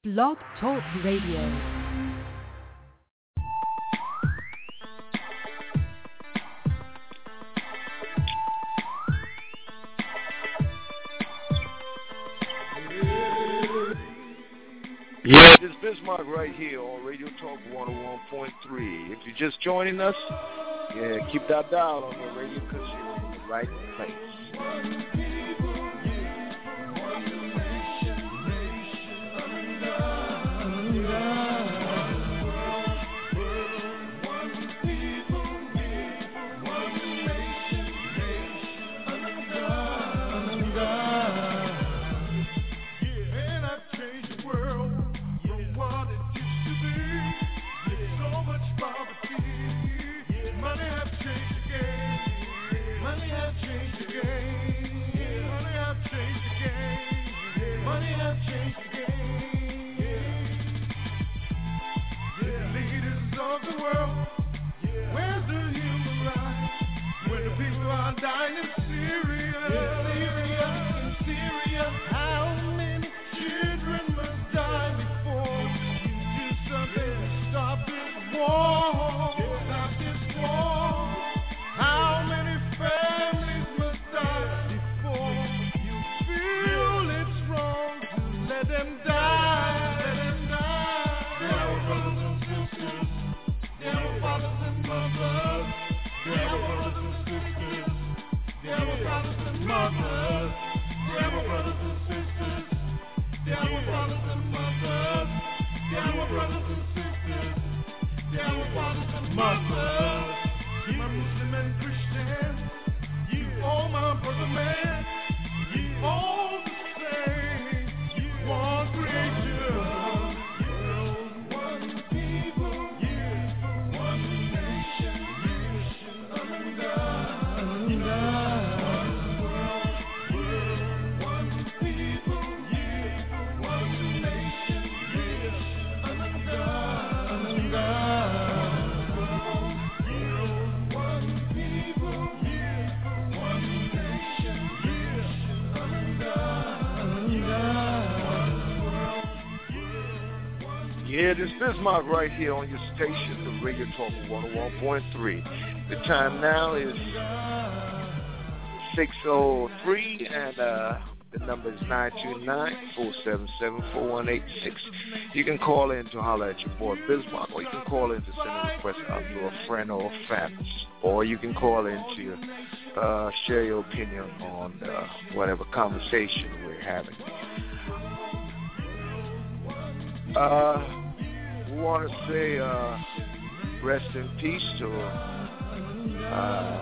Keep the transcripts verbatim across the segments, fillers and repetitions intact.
Blog Talk Radio. Yeah, this is Bismarck right here on Radio Talk one oh one point three. If you're just joining us, yeah, keep that dial on your radio because you're in the right place. Dying in Syria, Syria, in Syria. How many children must die before you do something to stop this war? Stop this war. How many families must die before you feel it's wrong to let them die? Let them die. They're our brothers and sisters. They're our fathers and mothers. They're our brothers and sisters. They're our brothers and mothers. They're our brothers and sisters. They're our brothers and mothers. They're our brothers and sisters. They're our fathers and mothers. You my Muslim and Christian. You all my brother man. You all the same. You one creation. You're one people. You one nation. Under God. Yeah, this is Bismarck right here on your station, the Radio Talk one oh one point three. The time now is six oh three, and uh, the number is nine two nine, four seven seven, four one eight six. You can call in to holler at your boy Bismarck, or you can call in to send a request out to a friend or a fan, or you can call in to uh, share your opinion on uh, whatever conversation we're having. Uh, we want to say uh, rest in peace to uh,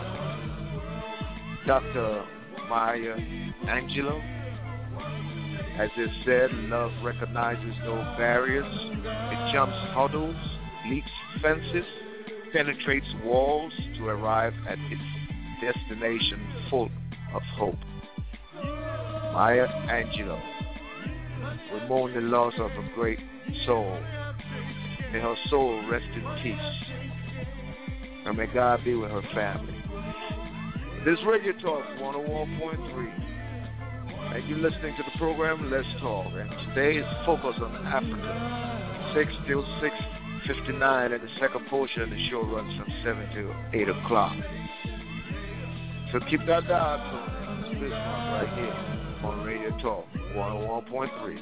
Doctor Maya Angelou. As it said, love recognizes no barriers. It jumps hurdles, leaps fences, penetrates walls to arrive at its destination full of hope. Maya Angelou. We mourn the loss of a great soul. May her soul rest in peace. And may God be with her family. This is Radio Talk one oh one point three. And you're listening to the program Let's Talk. And today is focused on Africa. six till six fifty-nine, and the second portion of the show runs from seven to eight o'clock. So keep that dial tuned. This is Bismarck right here on Radio Talk one oh one point three.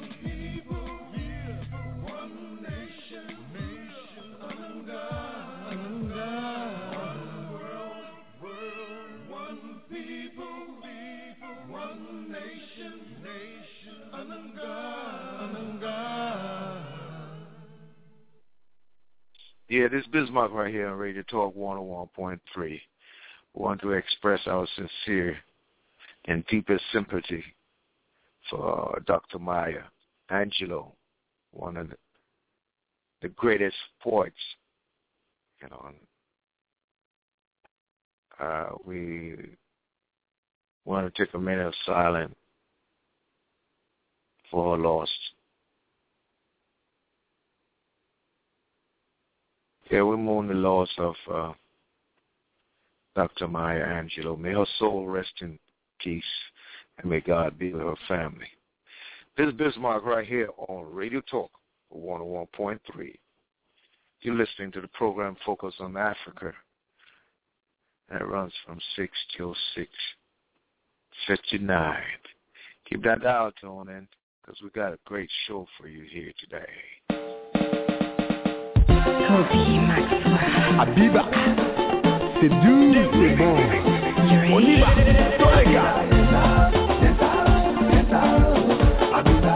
Yeah, this is Bismarck right here on Radio Talk one oh one point three. We want to express our sincere and deepest sympathy for Doctor Maya Angelou, one of the, the greatest poets. You know, uh, we want to take a minute of silence for our lost. Yeah, we mourn the loss of uh, Doctor Maya Angelou. May her soul rest in peace, and may God be with her family. This is Bismarck right here on Radio Talk one oh one point three. You're listening to the program Focus on Africa. That runs from six till six fifty-nine. Keep that dial tone in, because we got a great show for you here today. Toby Maxwell. Abiba, c'est doux, c'est bon. On y va, tous les gars. Abiba,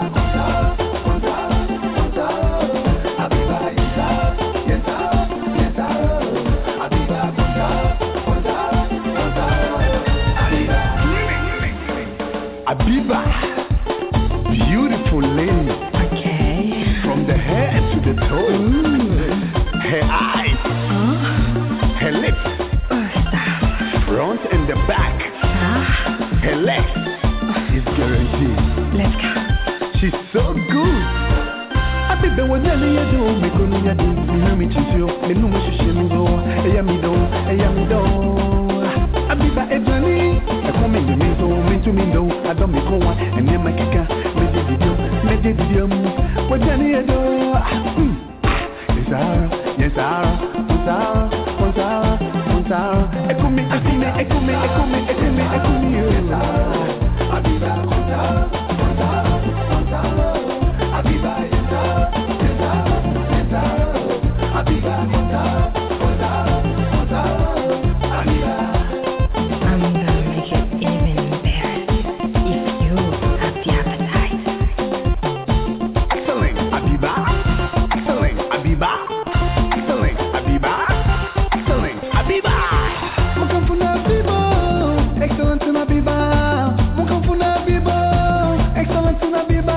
Abiba, beautiful lady. Okay. From the head to the toe. Mm. Her eyes, huh? Her lips, uh, front and the back. Huh? Her legs is guaranteed. Let's go. She's so good. Abiba, what do you do? Me go no ya do. Me no me choose you. Me no me should me go. Eya me do, eya me do. Abiba Ebony, I come in the middle, me to me do. I don't make one, and then my kika, me did video, me did video. What do you do? Yes, sir, yes, sir, Gonzara, Gonzara, Gonzara. Ekumi, ekumi, ekumi, ekumi, ekumi, ekumi. Yes, sir. Abiba, Gonzara, Gonzara, Gonzara. Abiba, yes, sir, yes, sir, yes, sir. Abiba, Gonzara, Gonzara, Gonzara. Abiba. I'm gonna make it even better if you have the appetite. Excellent, Abiba. Excellent, Abiba. Excellent, Abiba. Excellent, Abiba. Mukamfuna Abiba. Excellent, Abiba. Mukamfuna Abiba. Excellent, Abiba.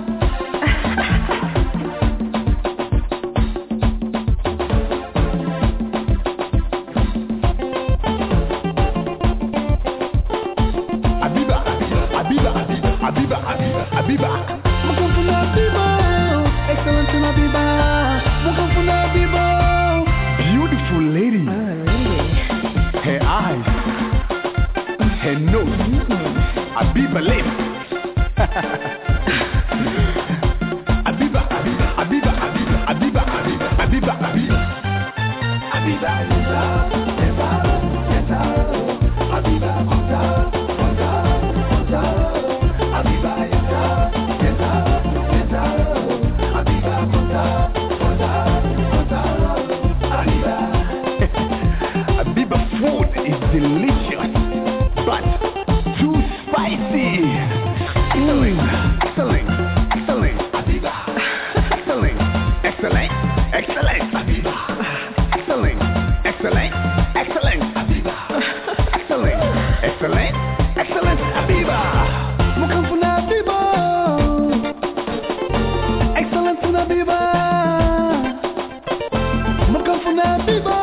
Abiba, Abiba, Abiba, Abiba. Mukamfuna Abiba. Excellent, Abiba. Mukamfuna Abiba. Beautiful lady. Oh, really? Her eyes, her nose, Abiba lips. Abiba, Abiba, Abiba, Abiba, Abiba, Abiba, Abiba, Abiba. Abiba, Gonzara, Gonzara, Abiba, Gonzara, Gonzara, Gonzara. Abiba, Gonzara, Gonzara, Gonzara. Abiba, Gonzara, Gonzara, Gonzara. Abiba. Abiba food is delicious, but too spicy. Excellent, excellent, excellent. Abiba. Excellent, excellent, excellent. Abiba. Excellent, excellent, excellent. Abiba. Excellent, excellent, excellent. Abiba. Mukamfuna Abiba. Excellent, Abiba. Mukamfuna Abiba.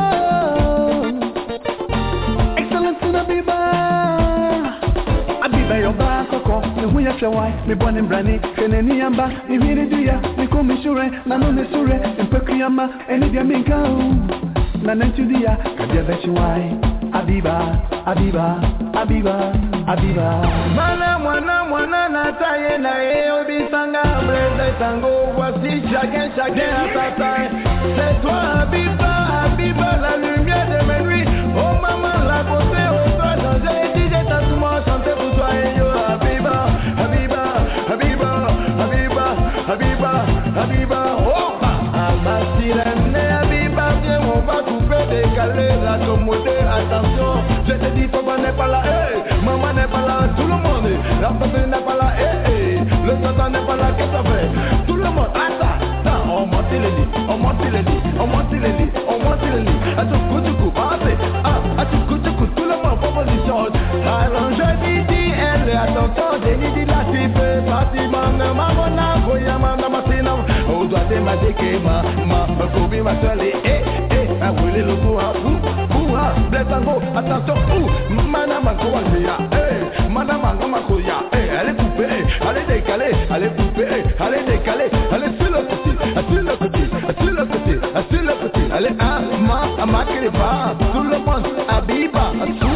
Excellent, Abiba. Abiba yoba koko, me huya chawai, me bone brani, keneni yamba, me hiri dia, me kumi shure, na no me shure, impeki yamba, eni dia minka u, na nentu dia, kabia bechi wai. Abiba, Abiba, Abiba, Abiba. Mana mwana mwana na taye na e obisanga breze tango voici chacun chacun à sa taille. C'est toi Abiba, Abiba la lumière de mes nuits. Oh maman la beauté au soir changé. D J t'as tout moi chanter pour toi et yo Abiba, Abiba, Abiba, Abiba, Abiba, Abiba. Oh ma sirène Abiba viens on va couper décaler la commode. Attention, je te dis papa n'est pas là, hey. Maman n'est pas là, tout le monde. La famille n'est pas là, hey, hey. Le satan n'est pas là, qu'est-ce que ça fait? Tout le monde, attends, attends, on monte les lits, on monte les lits, on monte les lits, on monte les lits. À tout coup, tout coup, passez, ah, à tout coup, tout coup, tout le monde, proposition. Alors je dis, dis, elle, attention, j'ai dit, dis, la type, Fatima, maman, voyez, maman, matina, on doit te m'adiquer, ma, ma, ma, copie, ma soeur, eh, eh, à rouler le coup, à vous. Attention, ouh, madame Makoya, eh, madame Makoya, eh, elle est coupée, elle est décalée, elle est coupée, elle est décalée, elle est sur le côté, sur le côté, sur le côté, sur le côté, elle est à ma, à ma crépa, tout le monde, Abiba, tout.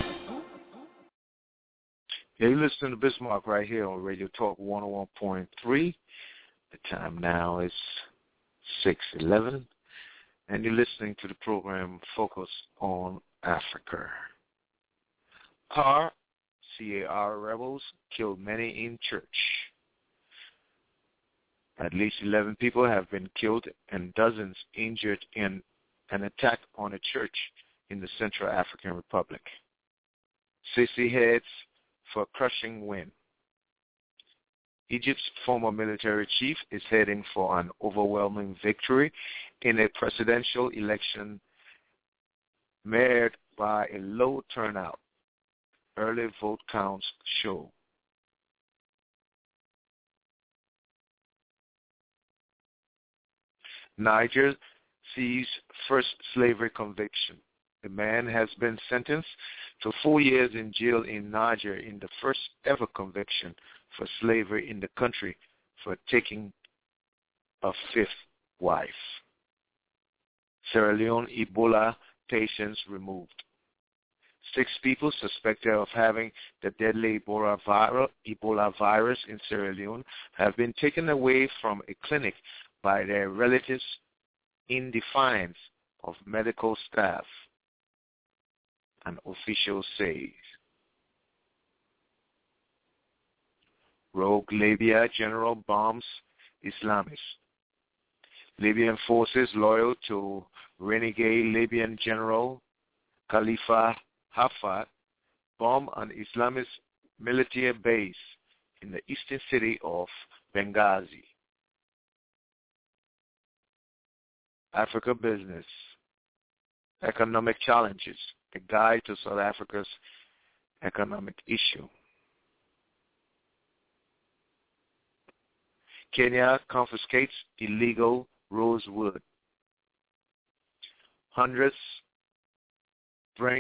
Yeah, you listen to Bismarck right here on Radio Talk one oh one point three. The time now is six eleven, and you're listening to the program Focus on Africa. C A R, C A R rebels killed many in church. At least eleven people have been killed and dozens injured in an attack on a church in the Central African Republic. Sisi heads for a crushing win. Egypt's former military chief is heading for an overwhelming victory in a presidential election marred by a low turnout. Early vote counts show. Niger sees first slavery conviction. The man has been sentenced to four years in jail in Niger in the first ever conviction for slavery in the country for taking a fifth wife. Sierra Leone Ebola patients removed. Six people suspected of having the deadly Ebola virus, Ebola virus in Sierra Leone have been taken away from a clinic by their relatives in defiance of medical staff, an official says. Rogue Libya general bombs Islamists. Libyan forces loyal to renegade Libyan general Khalifa Haftar bomb an Islamist military base in the eastern city of Benghazi. Africa Business. Economic Challenges. A guide to South Africa's economic issue. Kenya confiscates illegal rosewood. Hundreds branch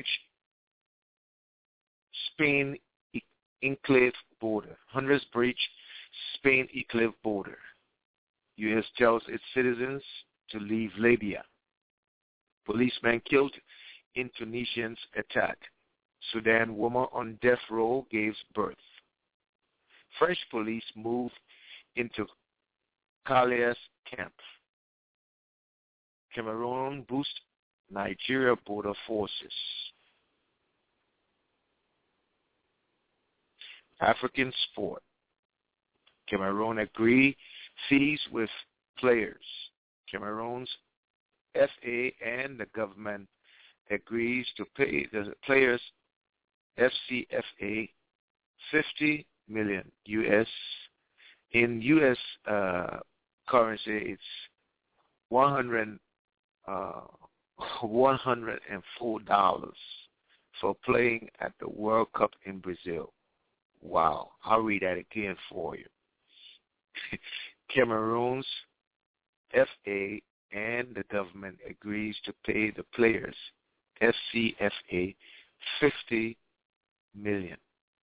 Spain enclave border. Hundreds breach Spain enclave border. U S tells its citizens to leave Libya. Policeman killed in Tunisian's attack. Sudan woman on death row gives birth. French police move into Calais camp. Cameroon boosts Nigeria border forces. African sport. Cameroon agree fees with players. Cameroon's F A and the government agrees to pay the players F C F A fifty million U S. In U S uh, currency, it's one hundred uh, one hundred four dollars for playing at the World Cup in Brazil. Wow! I'll read that again for you. Cameroon's F A and the government agrees to pay the players F C F A fifty million.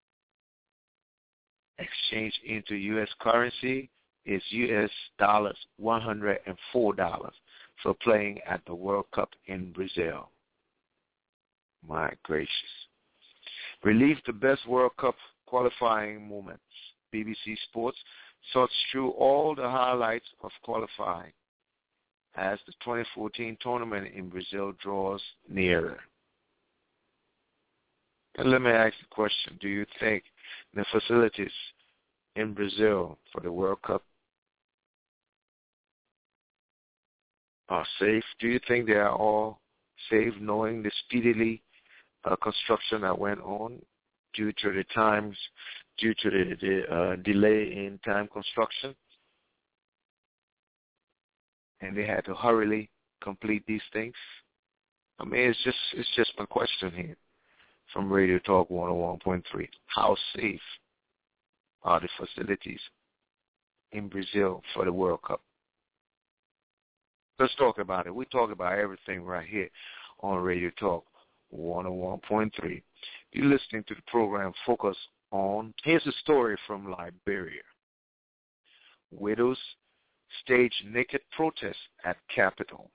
Exchange into U S currency is U S dollars one hundred four dollars for playing at the World Cup in Brazil. My gracious. Relive the best World Cup qualifying moments. B B C Sports sorts through all the highlights of qualifying as the twenty fourteen tournament in Brazil draws nearer. And let me ask the question, do you think the facilities in Brazil for the World Cup are safe? Do you think they are all safe, knowing the speedily uh, construction that went on due to the times, due to the, the uh, delay in time construction? And they had to hurriedly complete these things. I mean, it's just it's just my question here from Radio Talk one oh one point three. How safe are the facilities in Brazil for the World Cup? Let's talk about it. We talk about everything right here on Radio Talk one oh one point three. You're listening to the program Focus on. Here's a story from Liberia. Widows stage naked protest at Capitol.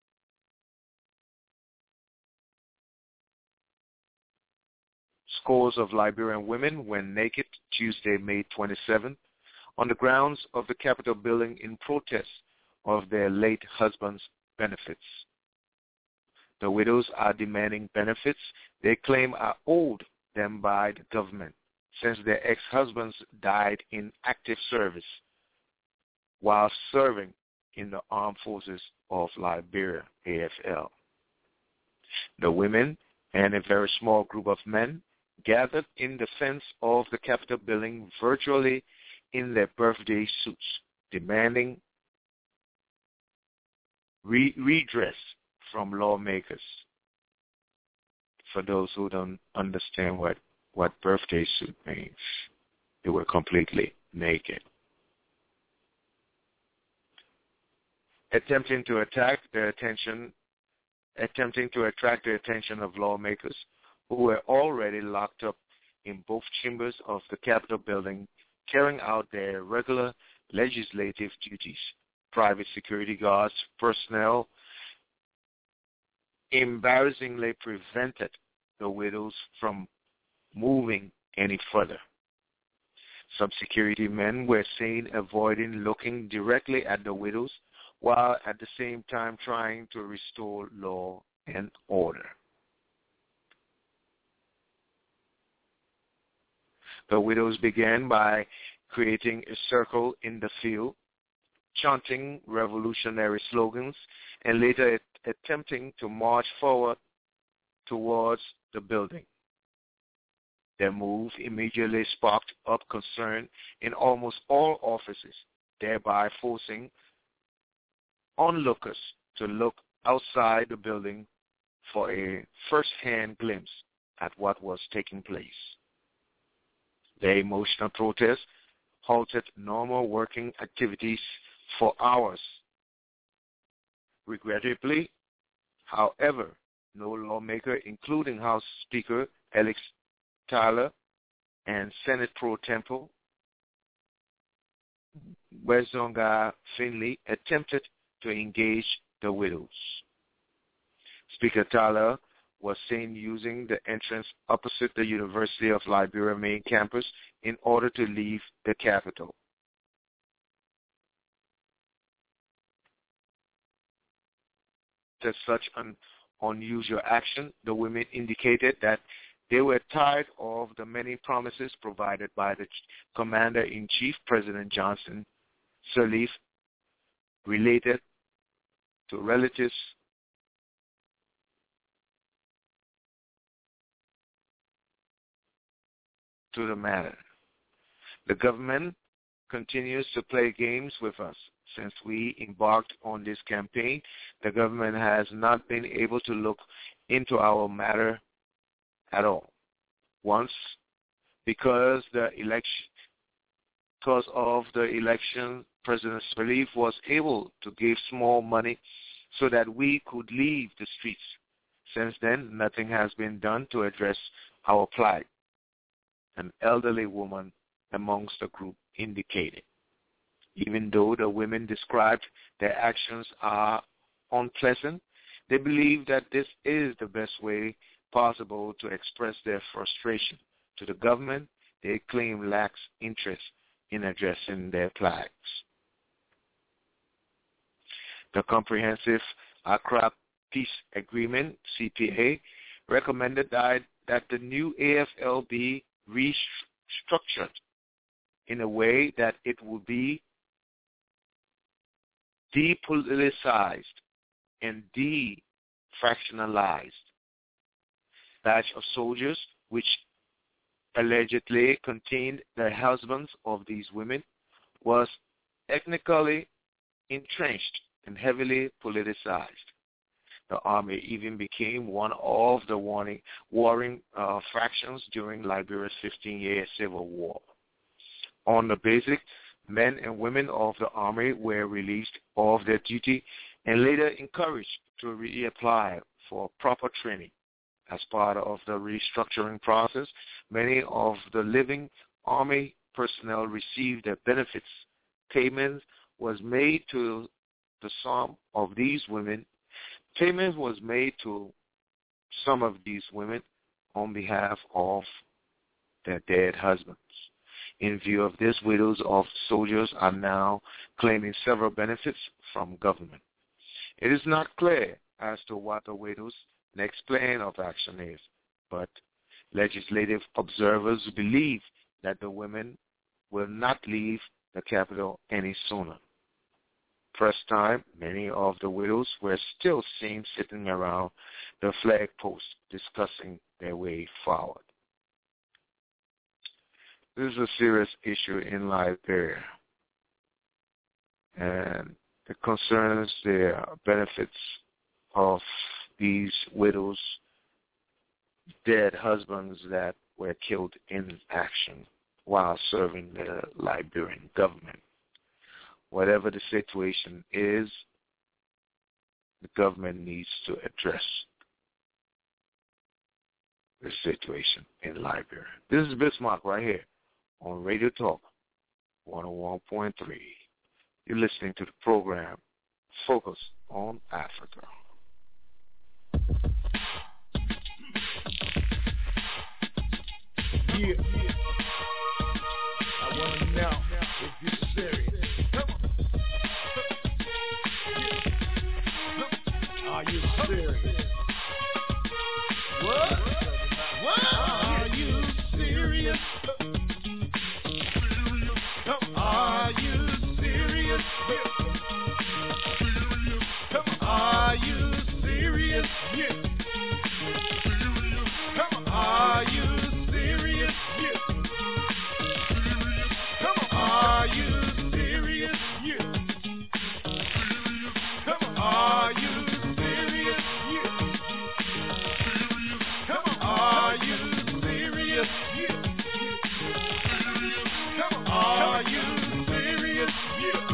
Scores of Liberian women went naked Tuesday, May twenty-seventh, on the grounds of the Capitol building in protest of their late husband's benefits. The widows are demanding benefits they claim are owed them by the government since their ex-husbands died in active service while serving in the Armed Forces of Liberia, A F L. The women and a very small group of men gathered in the fence of the Capitol building virtually in their birthday suits, demanding re- redress from lawmakers. For those who don't understand what, what birthday suit means, they were completely naked. Attempting to attack the attention, attempting to attract the attention of lawmakers who were already locked up in both chambers of the Capitol building, carrying out their regular legislative duties. Private security guards personnel embarrassingly prevented the widows from moving any further. Some security men were seen avoiding looking directly at the widows while at the same time trying to restore law and order. The widows began by creating a circle in the field, chanting revolutionary slogans, and later attempting to march forward towards the building. Their move immediately sparked up concern in almost all offices, thereby forcing onlookers to look outside the building for a first-hand glimpse at what was taking place. The emotional protest halted normal working activities for hours. Regrettably, however, no lawmaker, including House Speaker Alex Tyler and Senate Pro Tempore Wezonga Finley, attempted to engage the widows. Speaker Tyler was seen using the entrance opposite the University of Liberia main campus in order to leave the Capitol. To such an unusual action, the women indicated that they were tired of the many promises provided by the Commander-in-Chief, President Johnson Sirleaf, related to relatives to the matter. The government continues to play games with us. Since we embarked on this campaign, the government has not been able to look into our matter at all. Once, because the election, because of the election, President Sirleaf was able to give small money so that we could leave the streets. Since then, nothing has been done to address our plight, an elderly woman amongst the group indicated. Even though the women described their actions are unpleasant, they believe that this is the best way possible to express their frustration to the government they claim lacks interest in addressing their plights. The Comprehensive Accra Peace Agreement, C P A, recommended that, that the new A F L be restructured in a way that it would be depoliticized and defractionalized. Batch of soldiers, which allegedly contained the husbands of these women, was ethnically entrenched and heavily politicized. The army even became one of the warring, warring uh, factions during Liberia's fifteen-year civil war. On the basic, men and women of the army were released of their duty and later encouraged to reapply for proper training. As part of the restructuring process, many of the living army personnel received their benefits. Payments was made to the some of these women. Payments was made to some of these women on behalf of their dead husbands. In view of this, widows of soldiers are now claiming several benefits from government. It is not clear as to what the widow's next plan of action is, but legislative observers believe that the women will not leave the capital any sooner. First time, many of the widows were still seen sitting around the flag post discussing their way forward. This is a serious issue in Liberia, and it concerns the benefits of these widows' dead husbands that were killed in action while serving the Liberian government. Whatever the situation is, the government needs to address the situation in Liberia. This is Bismarck right here on Radio Talk one oh one point three. You're listening to the program Focus on Africa. Yeah, yeah. I want to know if you're serious. Are you serious? What? What? Are you serious? Are you serious? Are you serious? Yeah. Are you serious? Yeah. Are you serious? Yeah. Are you serious? Yeah. Are you serious? Yeah. Are you serious? Yeah.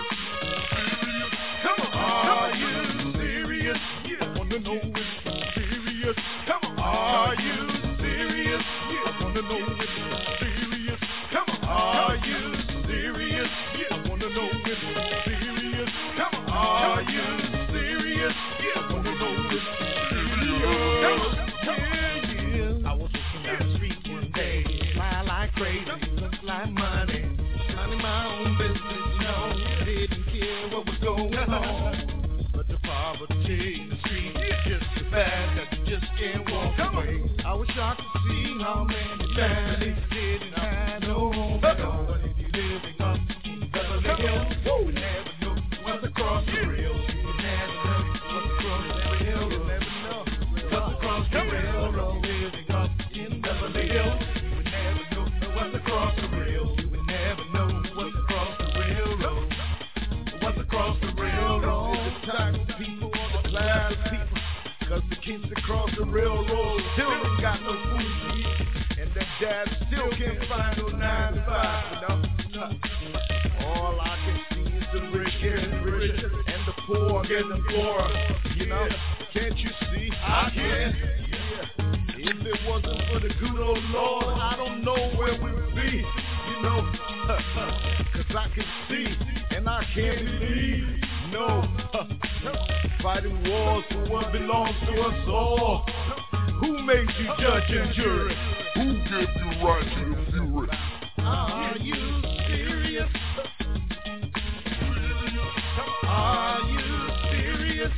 Are you serious? Yeah. I wanna know if you're serious. Come on. Are you serious? Yeah. I wanna know if you're serious. Come on. Are you serious? Yeah. I wanna know if you're serious. Come on. Are you serious? Yeah. I wanna know if you're serious. Come on. Yeah, yeah. I was walking down the street one day, fly like crazy, look like money, minding my own business, you know, didn't care what was going on. But the poverty in the street is just so bad that you just can't walk away. I was shocked to see how many families didn't have no home at all. But if you're living up in Beverly Hills, you would never know what's across the rails. You would never know what's across the rails. You would never know what's across the railroad. Living up in Beverly Hills, you would never know what's across the rails. You would never know what's across the railroad. What's across the railroad? It's the type of people or the class of people. Cause the kids across the railroad still ain't got no food to eat. And their dad still can't find no nine to five, you know. All I can see is the rich getting richer and the poor getting poorer, you know. Can't you see? I can. Yeah. If it wasn't for the good old Lord, I don't know where we would be, you know. Cause I can see and I can't believe, no. Fighting wars for what belongs to us all. Who made you judge and jury? Who gave you right to the fury? Are you serious? Are you serious?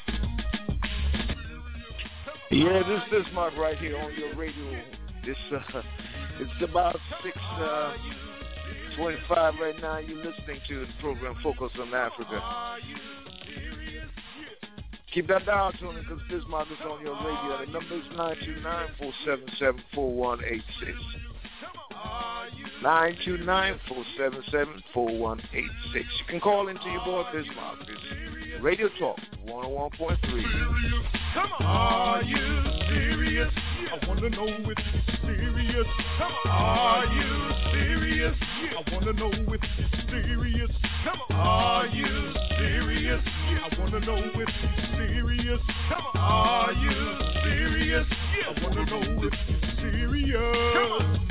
Yeah, this is Bismarck right here on your radio. This uh, it's about six uh, twenty-five right now. You're listening to the program Focus on Africa. Keep that dial tuning because Bismarck is on your radio. The number is nine two nine, four seven seven, four one eight six. nine two nine, four seven seven, four one eight six. You can call into your boy Bismarck. It's Radio Talk one oh one point three. Come on. Are you serious? I want to know if you're serious. Come on. Are you serious? I want to know if you're serious. Come on. Are you serious? I want to know if you're serious. Come on. Are you serious? I want to know if you're serious. Come on.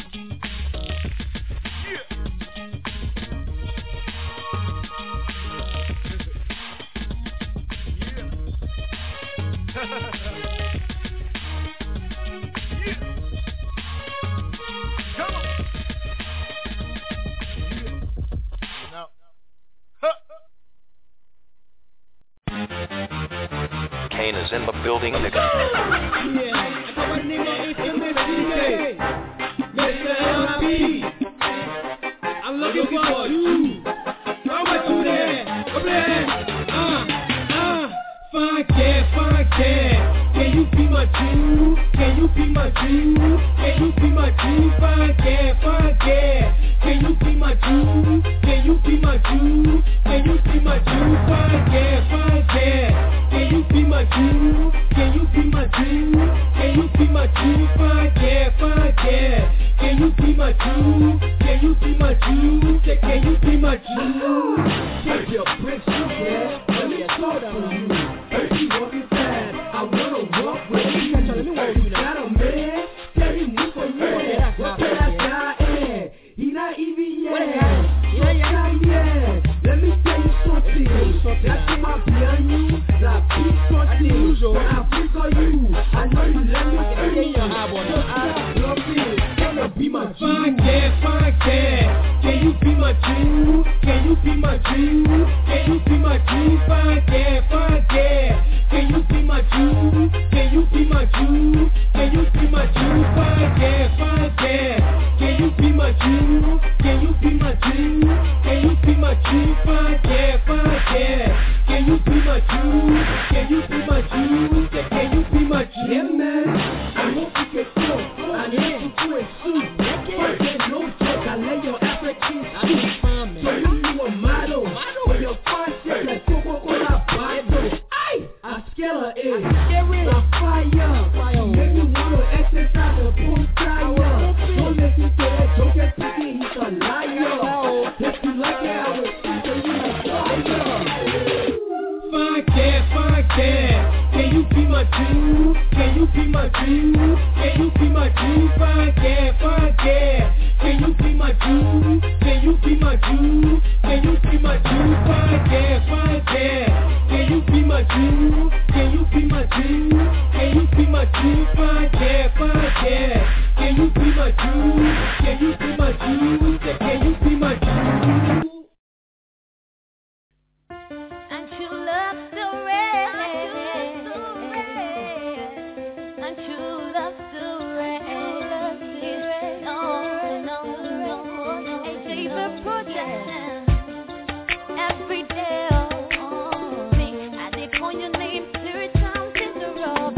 Kane is in the building. Yeah, my name is M S D K. Mister L I B. I'm looking for you. How about you there? Come there. Uh, uh, fine cat, fine cat. Can you be my Jew? Can you be my Jew? Can you be my Jew? Fine cat, fine cat. Can you be my Jew? Can you be my Jew? Can you be my Jew? Fine cat, fine cat. Can you be my Jew? Can you be my Jew? Can you be my Jew? Fine cat, fine cat. Can you be my Jew? Can you be my Jew? Say, can you be my Jew? Take your bricks, you can. Let me talk to you. If you walking fast, I wanna walk with you. You got a man? Tell him move for you. What can I die in? He not even yet. What not yet? Let me tell you something. That's my behind you. Like big something. When I think of you, I know you let me tell you. I love it. Can you be my fine cat, fine cat? Can you be my Jew? Can you be my Jew? Can you be my Jew? Fine cat, fine cat. Can you be my Jew? Can you be my Jew? Can you be my Jew? Fine cat, fine cat. Can you be my Jew? Can you be my Jew? Can you be my Jew? Fine cat, fine cat. Can you be my Jew? Can you be my Jew? Can you be my Jew? Yeah, man. I hope you can feel. I need you to a suit. Fine cat, no joke. I lay your African suit. So you a model. For your concept, like Coco Cola bottle. I scale her in. I fire. Make you wanna exercise and pull tire. Don't listen to that joker thinking he's a liar. If you like it, I will see so you like fire. Fine cat, fine cat. Can you be my Jew? Can you be my Jew? Can you be my Jew? Fine cat, fine cat. Can you be my Jew? Can you be my Jew? Can you be my Jew? Fine cat, fine cat. Can you be my Jew? Can you be my Jew? Can you be my Jew? Fine cat, fine cat. Can you be my Jew? Can you be my Jew? Can you be my Jew? And true love still reigns. And true love still reigns. No, no, no. A favorite project. Every day. Your name, spirit sounds in the road,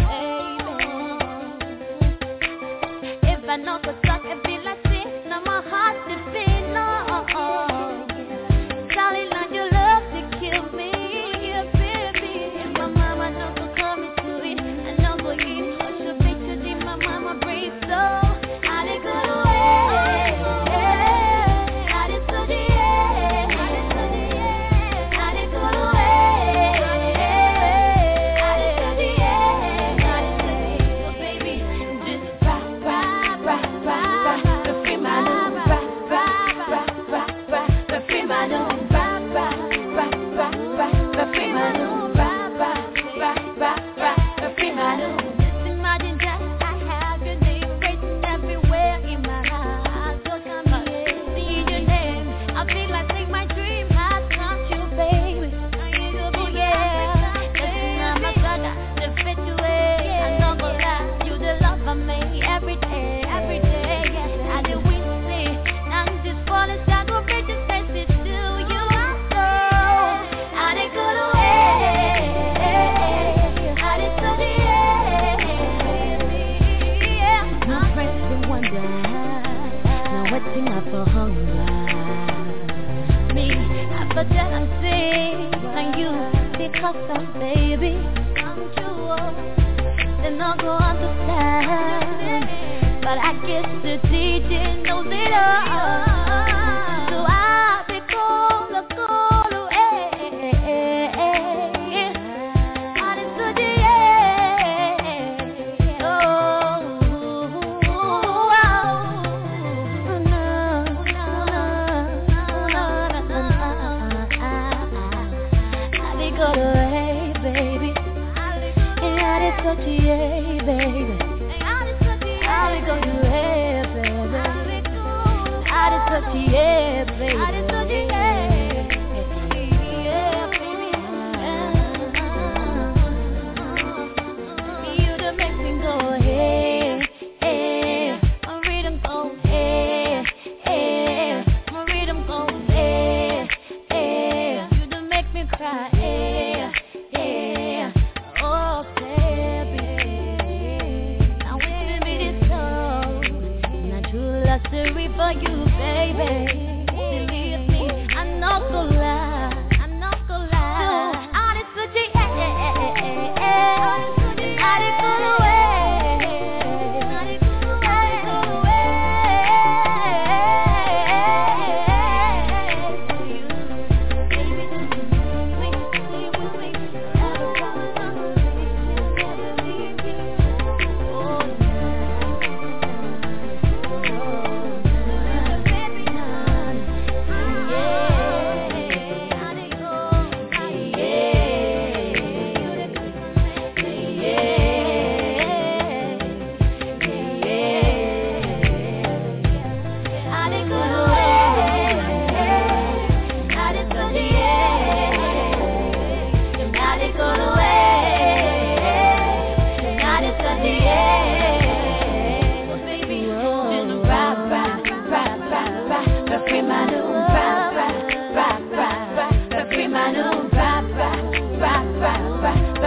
baby. If I know the suck, it be like this. Now my heart is beating, no. Darling, now your love to kill me, yeah, baby. If my mama knows to come into it, I know go eat, push your bitch to deep, my mama brave so. I did good away, I did so the I did so the I did good away. Baby, I'm true, then I'll go understand. But I guess the D J knows it all. So I'll be cool, cool, away. On into the air. Oh, no, no, no, no. I'll be good away, baby. And I'll be yeah, baby. I'll be good away, baby. I'll be yeah, baby. I'll be yeah, baby.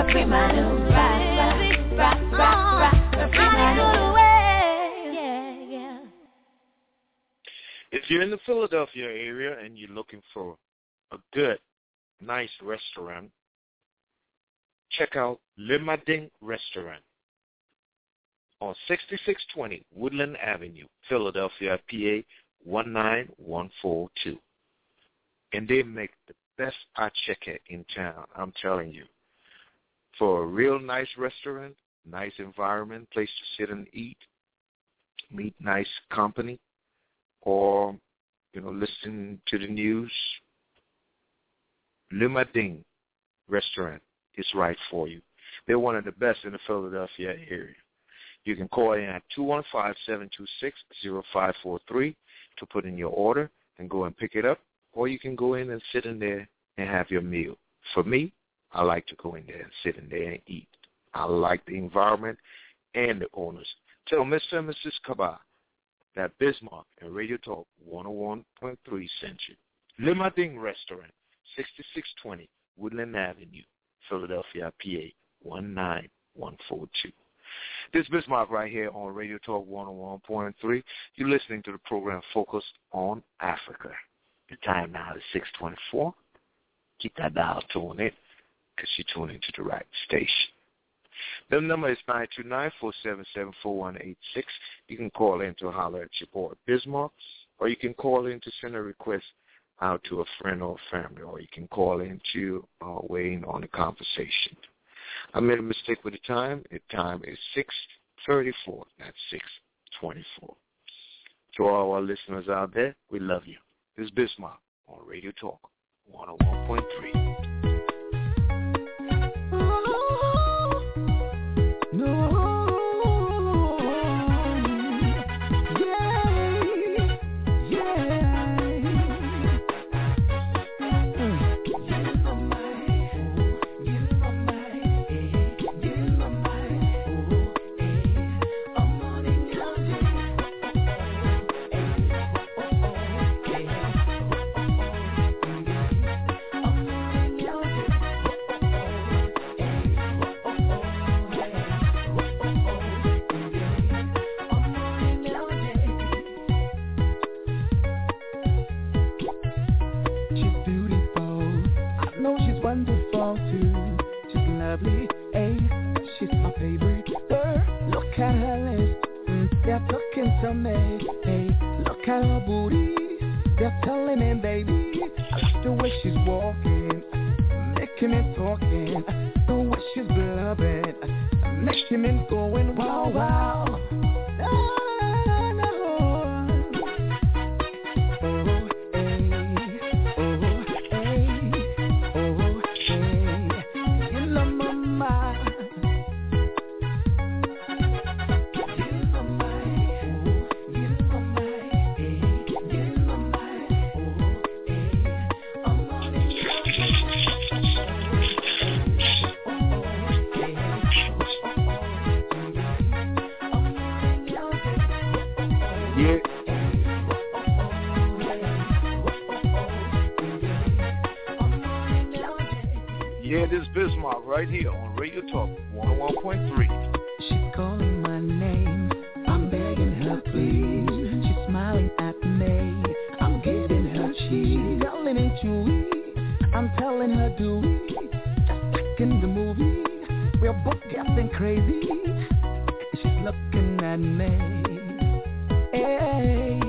Fremantle, rock, rock, rock, rock, rock, the Fremantle way. Yeah, yeah. If you're in the Philadelphia area and you're looking for a good, nice restaurant, check out Le Madin Restaurant on sixty-six twenty Woodland Avenue, Philadelphia, P A one nine one four two. And they make the best acheke in town, I'm telling you. For a real nice restaurant, nice environment, place to sit and eat, meet nice company, or, you know, listen to the news, Le Madin Restaurant is right for you. They're one of the best in the Philadelphia area. You can call in at two one five, seven two six, zero five four three to put in your order and go and pick it up, or you can go in and sit in there and have your meal. For me, I like to go in there and sit in there and eat. I like the environment and the owners. Tell Mister and Missus Kaba that Bismarck and Radio Talk one oh one point three sent you. Le Madin Restaurant, sixty-six twenty Woodland Avenue, Philadelphia, P A one nine one four two. This is Bismarck right here on Radio Talk one oh one point three. You're listening to the program focused on Africa. The time now is six twenty-four. Keep that dial tuned in because you're tuned into the right station. The number is nine two nine, four seven seven, four one eight six. You can call in to holler at your boy Bismarck, or you can call in to send a request out to a friend or family, or you can call in to uh, weigh in on the conversation. I made a mistake with the time. The time is six thirty-four, not six twenty-four. To all our listeners out there, we love you. This is Bismarck on Radio Talk one oh one point three. Right here on Radio Talk one oh one point three. She's calling my name. I'm begging her, please. She's smiling at me. I'm giving her cheese. Yelling into me. I'm telling her, do we? Just like in the movie. We're both getting crazy. She's looking at me. Hey.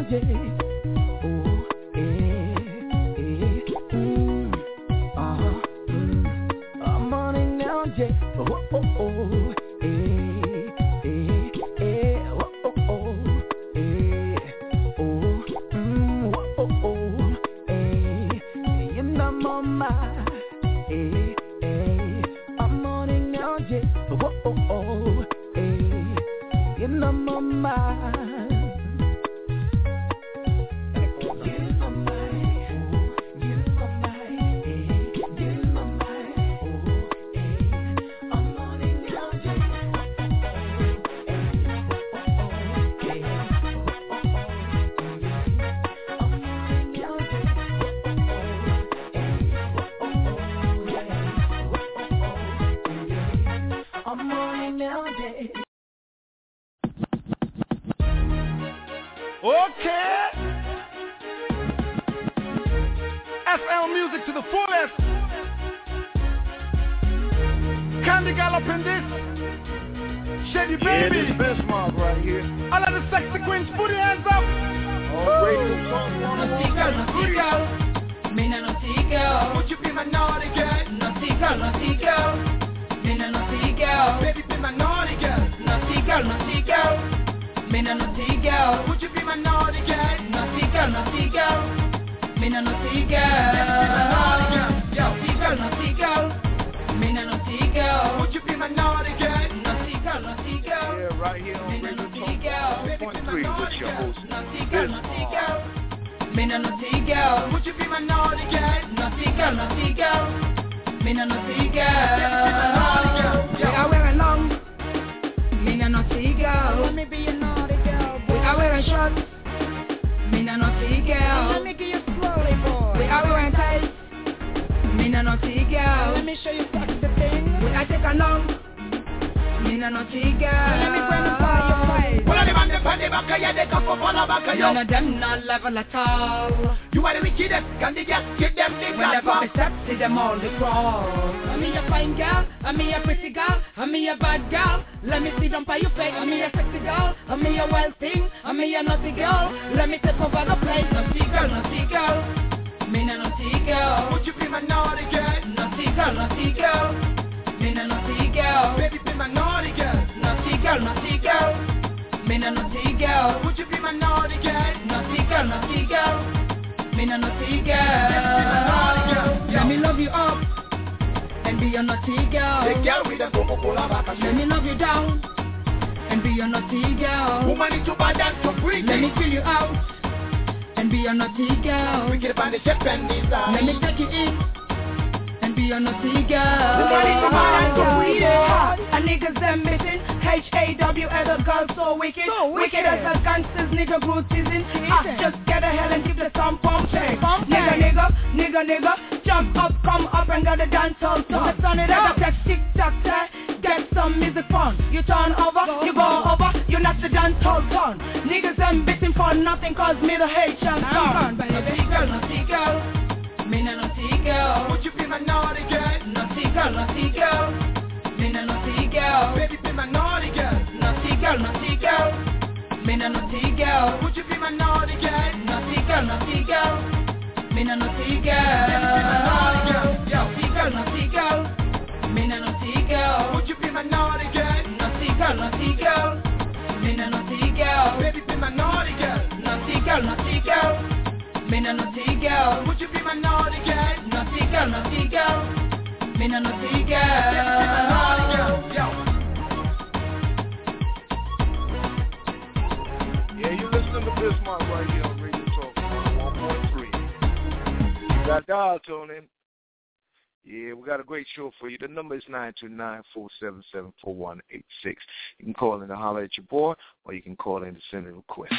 For you. The number is nine two nine, four seven seven, four one eight six. You can call in to holler at your boy, or you can call in to send a request.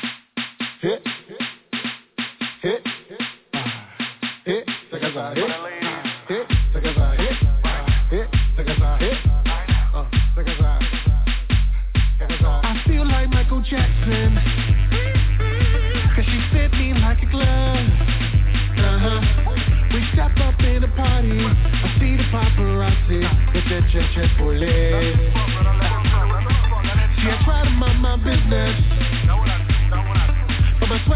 Hit, hit, hit, hit, take us out, hit, hit, take us out, hit, hit, take us out, hit, uh, take us out, take us out. I feel like Michael Jackson, 'cause she fit me like a glove. Uh-huh. We step up in the party, I see the paparazzi, with their jet jet bullet. See, I try to mind my business, but my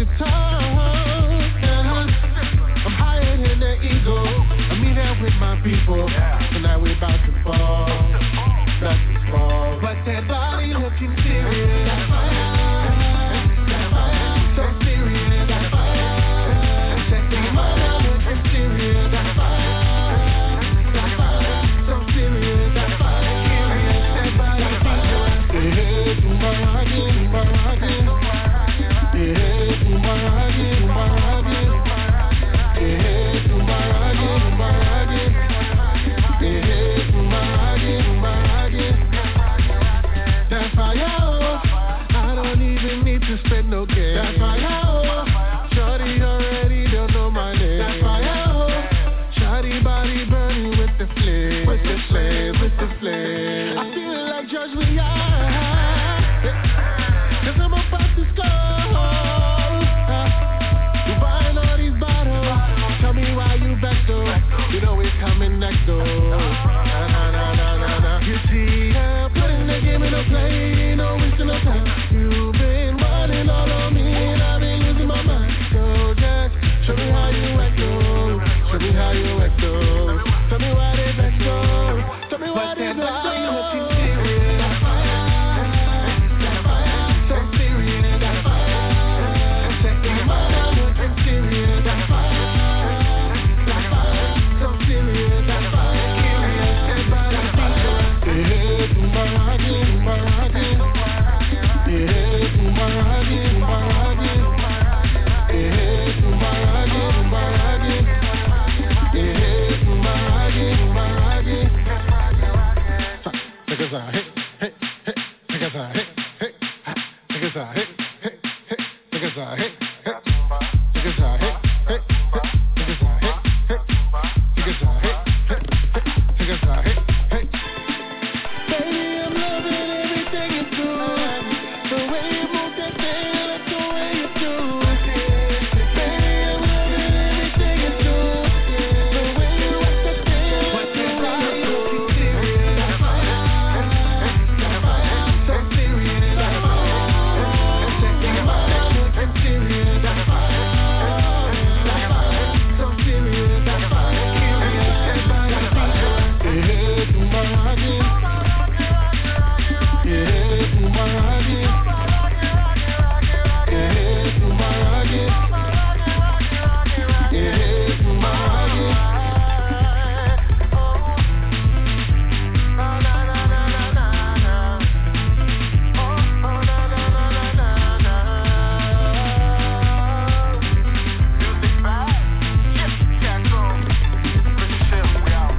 the top. Uh-huh. I'm higher than the eagle. I'm in there with my people. Tonight we about to fall. About to fall. But that body looking serious. That fire. That fire. So serious. That fire. Check the mother looking serious. That fire. That fire. So serious. That fire. That body serious. Yeah, Umbaragi, Umbaragi. Yeah, Umbaragi, Umbaragi. Yeah, Umbaragi, Umbaragi. Yeah, Umbaragi, Umbaragi. That fire, I don't even need to spend no game. That fire, shawty already don't know my name. That fire, shawty body burning with the flame, with the flame, with the flame. I feel like Judge Leon, cause I'm about to score. You buying all these bottles, tell me why you back though. You know it's coming next door. Na na na na na na. You see, I'm putting the game in no play, no wasting no time. You've been running all on me and I've been losing my mind. So just show me how you act though. Show me how you act though. Tell me why they back though. Tell me why they back though. Looking serious. That fire. That fire. So serious. That fire. Check the mother looking serious. That fire. That fire. So serious. That fire. Everybody serious. Yeah, Umbaragi, Umbaragi. Yeah, Umbaragi, Umbaragi. Yeah, Umbaragi, Umbaragi. Yeah, Umbaragi, Umbaragi. Take us out, hey, hey, hey. Take us out, hey, hey. Take us out, hey, hey, hey. Take us out, hey, hey. Take us out, hey, hey, hey. Take us out, hey, hey. Take us out, hey, hey, hey. Take us out, hey, hey. Baby, I'm loving everything you do. The way you move that thing, I like the way you do. Baby, I'm loving everything you do. The way you walk that thing, I like the way you looking serious. That fire, that fire, so serious. That fire, check the mother looking serious. That fire, that fire, so serious. That fire, everybody serious. Yeah, Umbaragi. Yeah, Umbaragi. Yeah, Umbaragi. Yeah, Umbaragi. Oh, na na na na na na. Oh, oh, na na na na na na. Music vibe. Yes, yeah, go. Pretty chill, we out.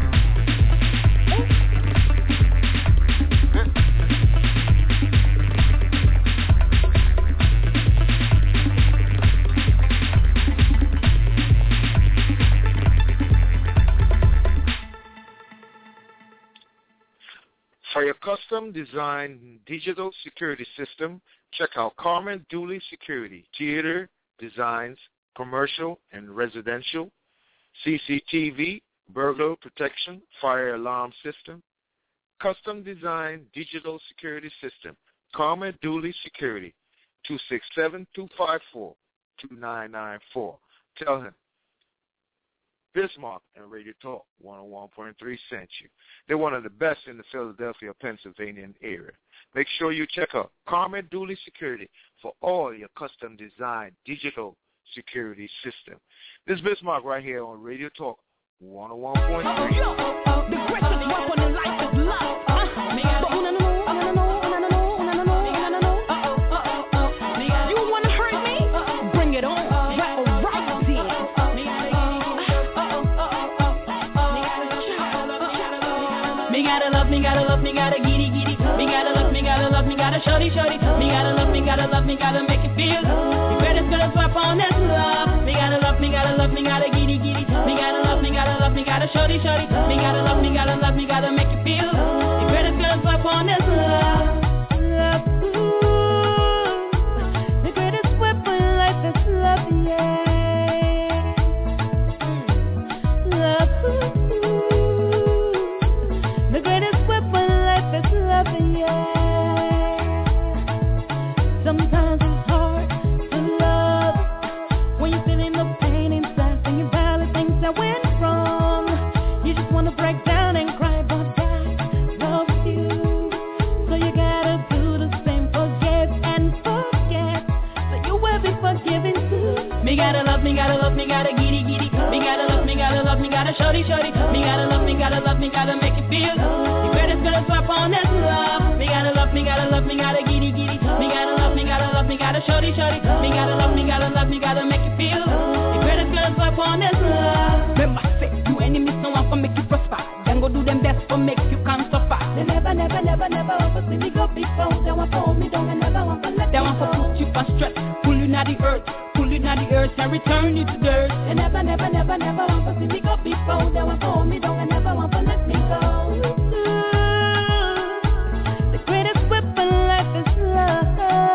For your custom designed digital security system, check out Carmen Dooley Security, theater, designs, commercial and residential, C C T V, burglar protection, fire alarm system, custom designed digital security system, Carmen Dooley Security, two six seven, two five four, two nine nine four. Tell him Bismarck and Radio Talk one oh one point three sent you. They're one of the best in the Philadelphia, Pennsylvania area. Make sure you check out Carmen Dooley Security for all your custom designed digital security system. This is Bismarck right here on Radio Talk one oh one point three. The Christian work on the life is love. You wanna hurt me? Bring it on. Right then. Me gotta love, me gotta love, me gotta giddy giddy. Me gotta love, me gotta love, me gotta shorty shorty. Me gotta love, me gotta love, me gotta make it feel. You better gonna slap on this love. Me gotta love, me gotta love, me gotta giddy giddy. Me gotta love, me gotta love, me gotta shorty shorty. Me gotta love, me gotta love, me gotta make it feel. You better gonna slap on this love. Love, ooh, the greatest weapon in life is love, yeah. Love, ooh, the greatest weapon in life is love, yeah. Sometimes it's hard to love gotta love me, gotta giddy giddy. Me gotta love me, gotta love me, gotta shorty shorty. Me gotta love me, gotta love me, gotta make it feel. The greatest gonna swap on this love. Me gotta love me, gotta love me, gotta giddy giddy. Me gotta love me, gotta love me, gotta shorty shorty. Me gotta love me, gotta love me, gotta make it feel. The greatest gonna swap on this love. Remember, say you enemies no one for make you prosper. Then go do them best for make you can't suffer. They never, never, never, never want to see me go before. They want to hold me down and never want to let They me want to go. put you for stress, pull you out the earth, pull you out the earth and return you to dirt. They never, never, never, never want to see me go before. They want to hold me down and never want to let me go. The greatest weapon life is love.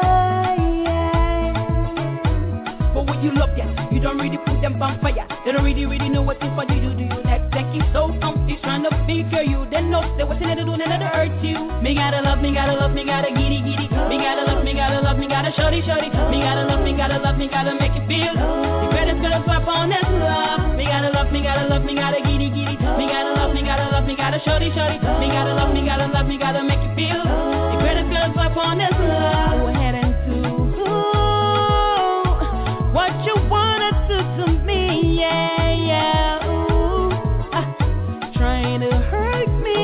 But what you love, yeah, you don't really put them on fire. They don't really, really know what it's for you do. Do you next? They keep so comfy trying to figure you. They know they what they do, they never hurt you. Me gotta love me, gotta love me, gotta giddy giddy. Me gotta love me, gotta love me, gotta shorty shorty. Me gotta love me, gotta love me, gotta make it feel. The greatest gonna swap on this love. Me gotta love me, gotta love me, gotta giddy giddy. Me gotta love me, gotta love me, gotta shorty shorty. Me gotta love me, gotta love me, gotta make it feel. The greatest gonna swap on this love. Go ahead and do what you wanna do to me, yeah, yeah. Ooh, ah, trying to hurt me,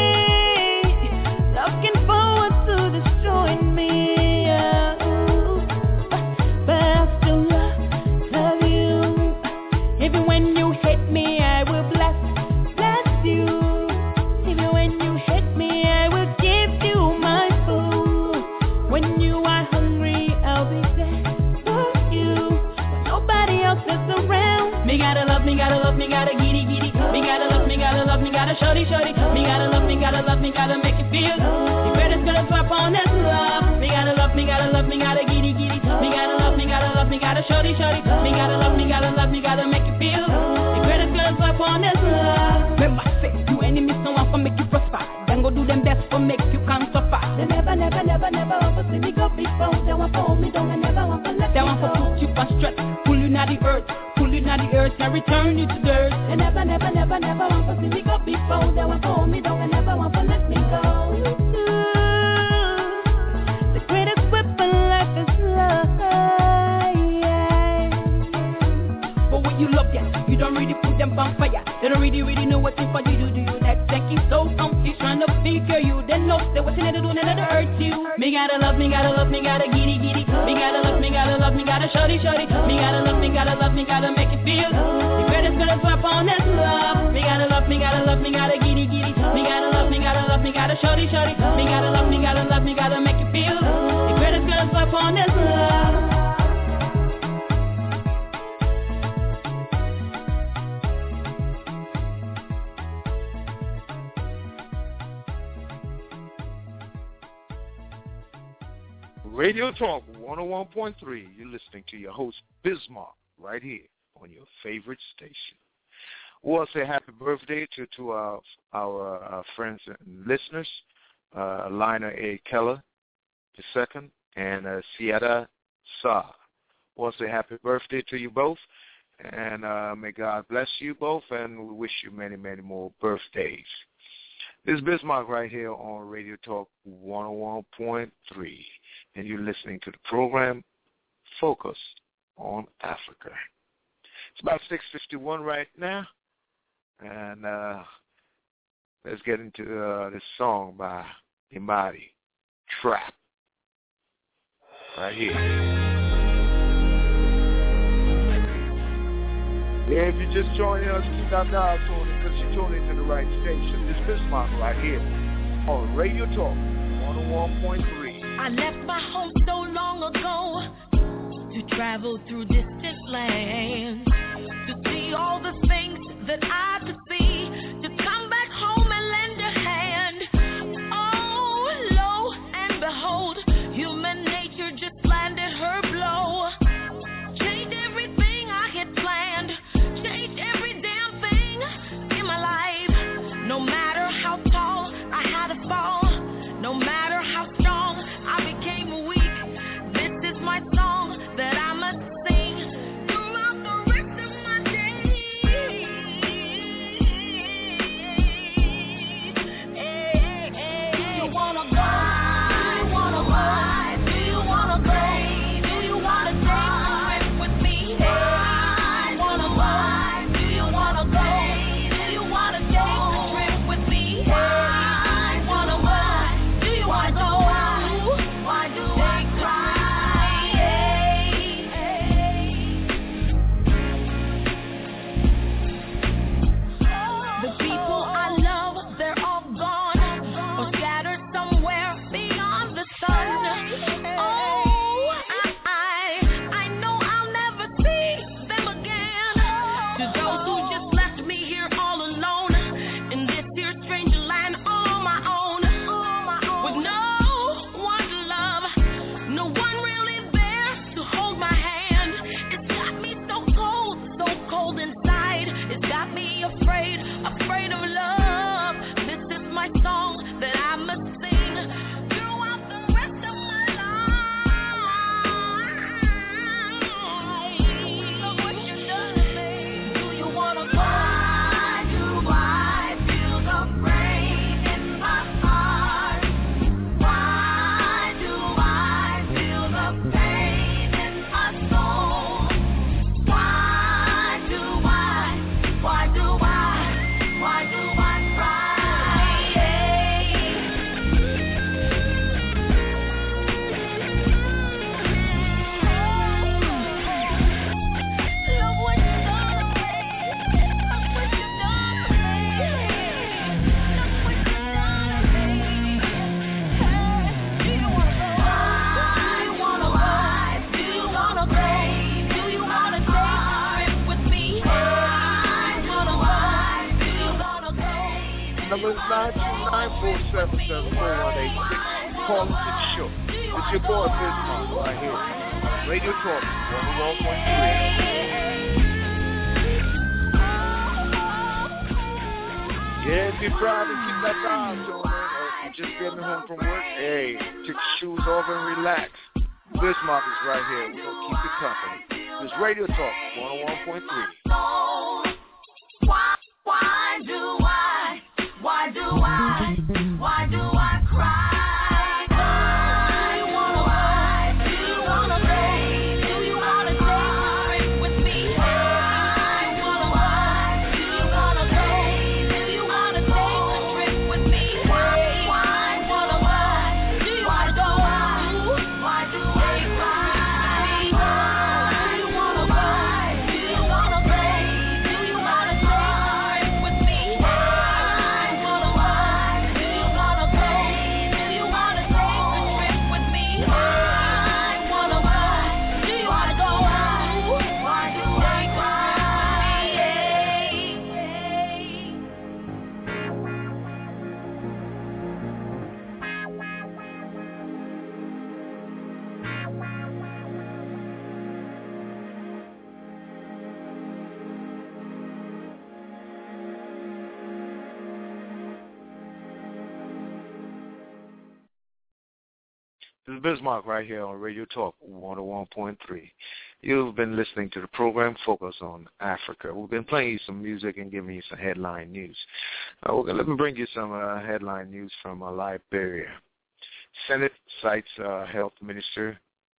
looking forward to destroying me, yeah. Ooh, ah, but I still love, love you. Even when you hate me, I will bless, bless you. Even when you hate me, I will give you my food. When you are hungry, I'll be there for you. When nobody else is around. Me gotta love me, gotta love me, gotta giddy giddy. Me gotta love me, gotta love me, gotta shorty shorty. Me gotta love me, gotta love me, gotta make it feel. The greatest gonna swap on this love. Me gotta love me, gotta love me, gotta giddy giddy. Me gotta love me, gotta love me, gotta shorty shorty. Me gotta love me, gotta love me, gotta make it feel. The greatest gonna swap on this love. Remember, say you enemies no one for make you prosper. Then go do them best for make you can't suffer. They never, never, never, never want to see me go before. They want to hold me down and never want to let They me want to go. put you for stress, pull you out the earth, pull you out the earth and return you to dirt. They never, never, never, never want to see me go before. They want to hold me down and never want to let me go. The greatest weapon life is love. But what you love, yeah, you don't really put them on fire. They don't really, really know what it's for you do. Do you next? They keep so comfy trying to figure you. They know they what they do, they never hurt you. Me gotta love me, gotta love me, gotta giddy giddy. Me gotta love me, gotta love me, gotta shorty shorty. Me gotta love me, gotta love me, gotta make it feel. The greatest gonna swap on this love. Me gotta love me, gotta love me, gotta giddy giddy. Me gotta love me, gotta love me, gotta shorty shorty. Me gotta love me, gotta love me, gotta make it feel. The greatest gonna swap on this love. Radio Talk one oh one point three. You're listening to your host, Bismarck, right here on your favorite station. We want to say happy birthday to, to our, our uh, friends and listeners, uh, Lina A. Keller the second and uh, Sierra Sa. We want to say happy birthday to you both, and uh, may God bless you both, and we wish you many, many more birthdays. This is Bismarck right here on Radio Talk one oh one point three, and you're listening to the program Focused on Africa. It's about six fifty-one right now, and uh, let's get into uh, this song by Imadi, Trap, right here. Yeah, if you're just joining us, keep that dial tuning because you're tuning to the right station. This is Bismarck right here on Radio Talk one oh one point three. I left my home so long ago to travel through distant lands, to see all the things that I could see, to come back home and lend a hand. Oh, lo and behold, human nature just landed her blow. Changed everything I had planned, changed every damn thing in my life. No matter how tall I had to fall, no matter how strong I became weak, this is my song that I must sing throughout the rest of my days. is nine two nine, four seven seven, four one eight six. Call into the show. It's your boy, Bismarck, right here. Radio Talk, one oh one point three. Yeah, if you're driving, keep that dial on, man. Or if you're just getting home from work, hey, take your shoes off and relax. Bismarck is right here. We're going to keep you company. It's Radio Talk, one oh one point three. Why, why do I, why do I, why do I cry? This is Bismarck right here on Radio Talk one oh one point three. You've been listening to the program Focus on Africa. We've been playing you some music and giving you some headline news. Uh, okay, let me bring you some uh, headline news from uh, Liberia. Senate cites uh, Health Minister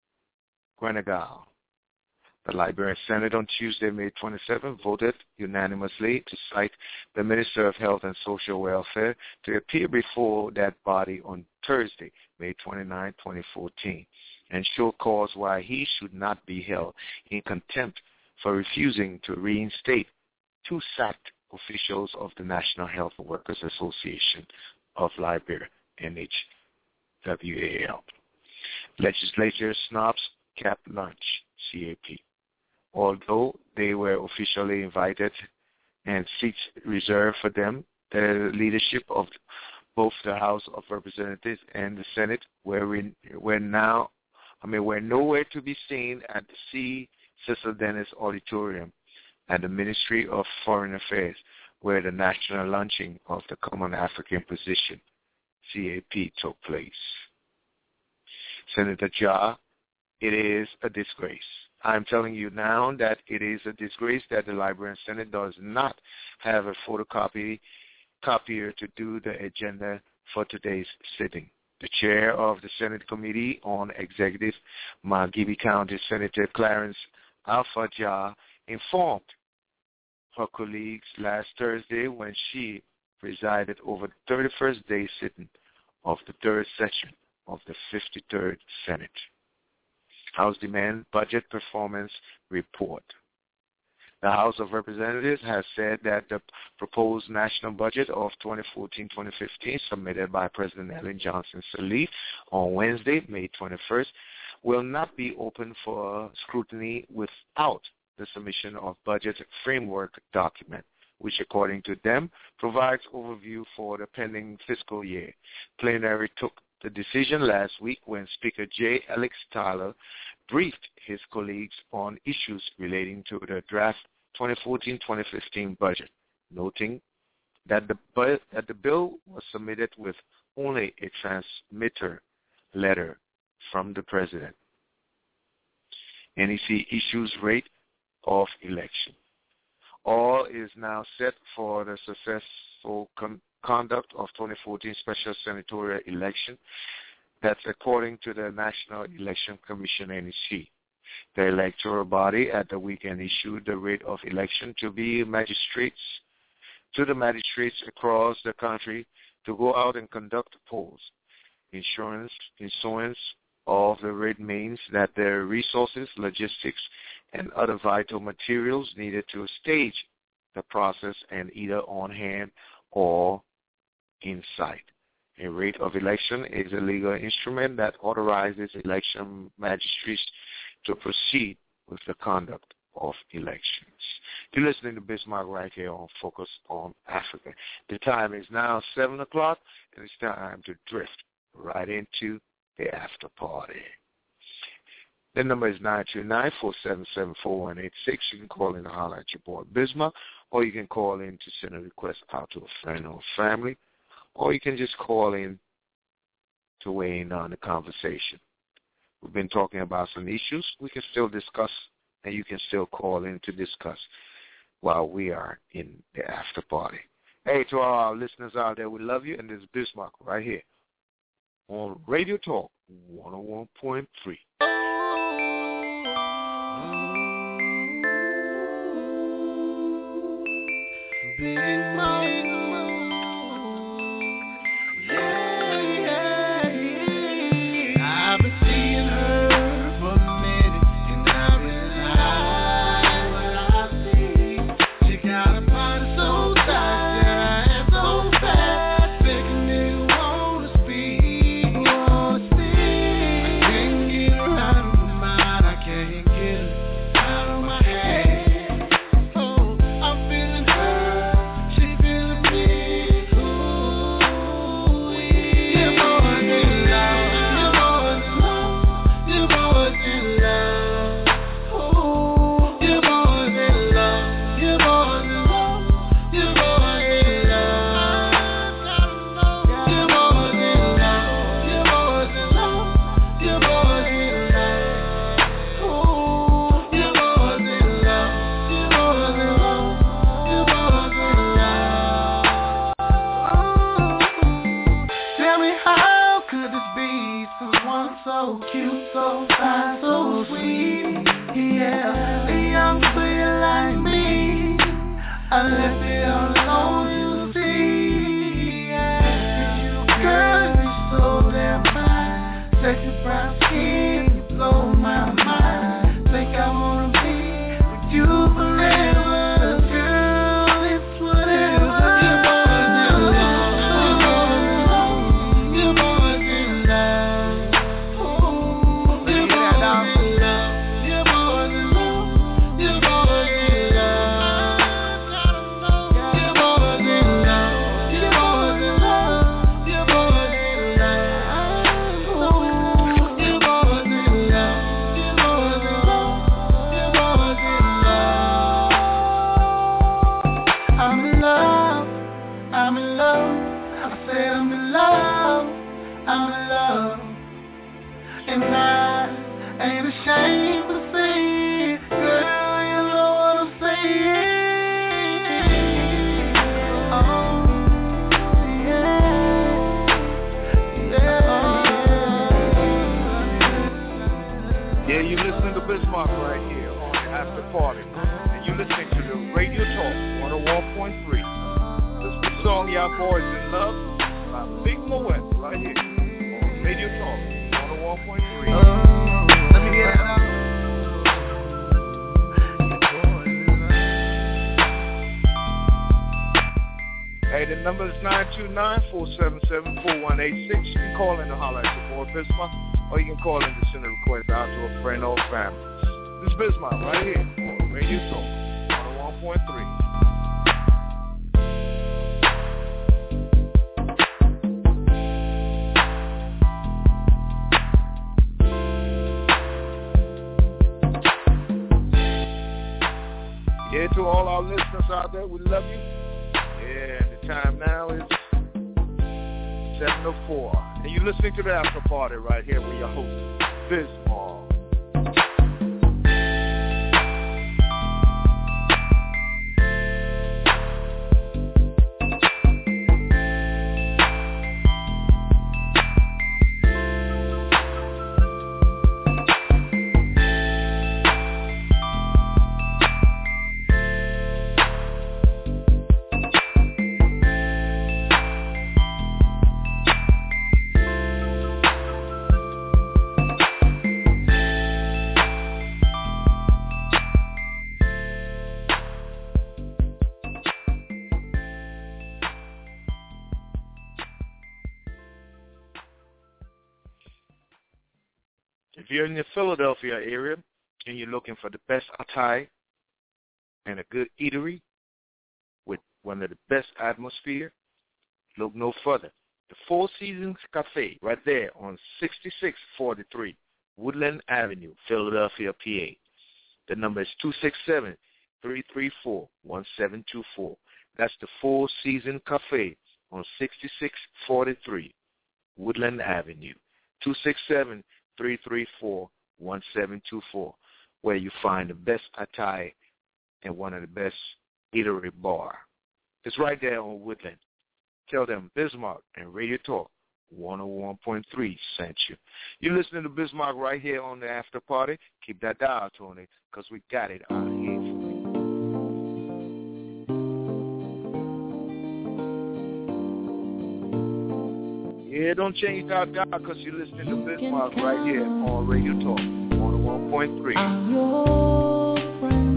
Gwenagal. The Liberian Senate on Tuesday, May twenty-seventh, voted unanimously to cite the Minister of Health and Social Welfare to appear before that body on Thursday, May twenty-ninth, twenty fourteen, and show cause why he should not be held in contempt for refusing to reinstate two sacked officials of the National Health Workers Association of Liberia, N H W A L. Legislature snobs cap lunch, C A P. Although they were officially invited and seats reserved for them, the leadership of both the House of Representatives and the Senate were in, were now, I mean, were nowhere to be seen at the C. Cecil Dennis Auditorium at the Ministry of Foreign Affairs, where the national launching of the Common African Position, C A P, took place. Senator Jah, it is a disgrace. I'm telling you now that it is a disgrace that the Liberian Senate does not have a photocopy copier to do the agenda for today's sitting. The chair of the Senate Committee on Executive, Margibi County Senator Clarence Alpha Jah, informed her colleagues last Thursday when she presided over the thirty-first day sitting of the third session of the fifty-third Senate. House Demand Budget Performance Report. The House of Representatives has said that the proposed national budget of twenty fourteen twenty fifteen submitted by President Ellen Johnson Sirleaf on Wednesday, May twenty-first, will not be open for scrutiny without the submission of budget framework document, which according to them provides overview for the pending fiscal year. Plenary took the decision last week when Speaker J. Alex Tyler briefed his colleagues on issues relating to the draft twenty fourteen twenty fifteen budget, noting that the, bu- that the bill was submitted with only a transmitter letter from the President. N E C issues rate of election. All is now set for the successful con- conduct of twenty fourteen special senatorial election. That's according to the National Election Commission, N E C. The electoral body at the weekend issued the rate of election to be magistrates, to the magistrates across the country to go out and conduct polls. Insurance, insurance of the rate means that their resources, logistics, and other vital materials needed to stage the process and either on hand or in sight. A rate of election is a legal instrument that authorizes election magistrates to proceed with the conduct of Elections. You're listening to Bismarck right here on Focus on Africa. The time is now seven o'clock, and it's time to drift right into the after party. The number is nine two nine, four seven seven, four one eight six. You can call in and holler at your boy Bismarck, or you can call in to send a request out to a friend or family, or you can just call in to weigh in on the conversation. We've been talking about some issues we can still discuss, and you can still call in to discuss while we are in the after party. Hey, to all our listeners out there, we love you, and this is Bismarck right here on Radio Talk one oh one point three. Big Mama, yeah, yeah, yeah. I've been seeing her for a minute, and I realize what I see. She got a body so tight, that I am so fast, making me wanna speak, wanna speak. I can't get her out of my mind, I can't get her out of my head. Oh, I'm feeling her. So cute, so fine, so sweet, yeah. A young player like me, I left it all alone, you see, yeah. Girl, you're so damn fine, sexy brown skin, you blow my mind. Think I wanna be with you forever, girl, it's whatever. Bismarck right here on the After Party, and you're listening to the Radio Talk one oh one point three. This is the song Y'all Boys in Love by Big Moet right here on Radio Talk one oh one point three. Uh, let me get it out. Hey, the number is nine two nine, four seven seven, four one eight six. You can call in and holler at your boy Bismarck, or you can call in to send a request out to a friend or family. This is Bismarck right here on Radio Talk one oh one point three. Yeah, to all our listeners out there, we love you. Yeah, the time now is seven oh four. And you're listening to the After Party right here with your host, Bismarck. If you're in the Philadelphia area and you're looking for the best attire and a good eatery with one of the best atmosphere, look no further. The Four Seasons Cafe right there on sixty-six forty-three Woodland Avenue, Philadelphia, P A. The number is two six seven, three three four, one seven two four. That's the Four Seasons Cafe on sixty-six forty-three Woodland Avenue, two six seven, three three four, one seven two four, where you find the best attire and one of the best eatery bar. It's right there on Woodland. Tell them Bismarck and Radio Talk one oh one point three sent you. You're listening to Bismarck right here on the after party. Keep that dial, Tony, because we got it out here for you. Yeah, don't change that dial because you're listening to Bismarck right here on Radio Talk one oh one point three. I'm your friend.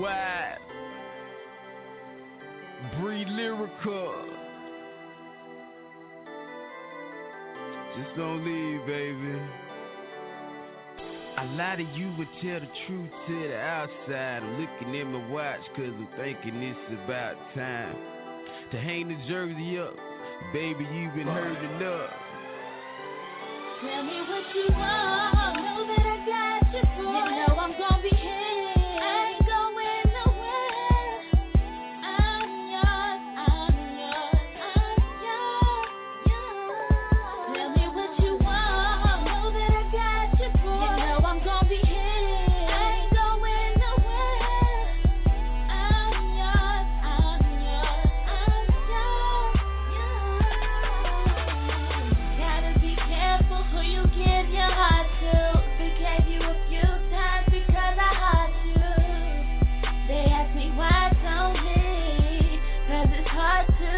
Worldwide. Bree Lyrical. Just don't leave, baby. I lie to you but tell the truth to the outside. I'm looking at my watch cause I'm thinking it's about time to hang the jersey up. Baby, you've been hurt enough. Tell me what you want, know that I got you for. You know I'm gonna be here, I ain't going nowhere. I'm yours, I'm yours, I'm yours, yours. Tell me what you want, know that I got you for. You know I'm gonna be here, I ain't going nowhere. I'm yours, I'm yours, I'm yours, yours. Gotta be careful who you give your heart to. Forgave you a few times because I hurt you. They ask me why it's on me, cause it's hard to.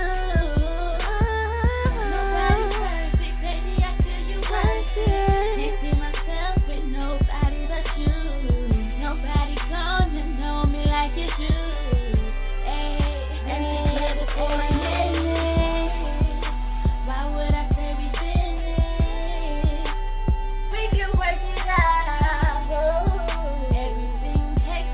Nobody's perfect, baby, I feel you worth it. Can't see myself with nobody but you. Nobody gonna know me like you do. Hey, let me clear before I end it. Why would I say we finished? We can work it out. Everything takes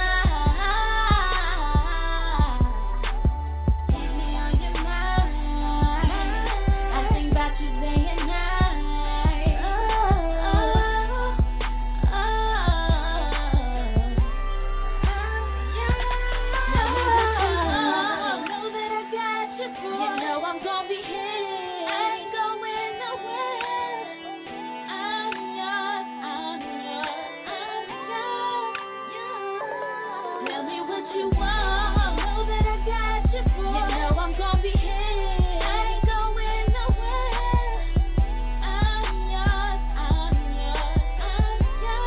time. Keep me on your mind. I think about you day and night. Oh, oh, oh. Know that I got you for. You know I'm gonna be here. I ain't going nowhere. I'm yours, I'm yours, I'm yours, yours. Tell me what you want, know that I got you for. You know I'm gonna be here, I ain't going nowhere. I'm yours, I'm yours, I'm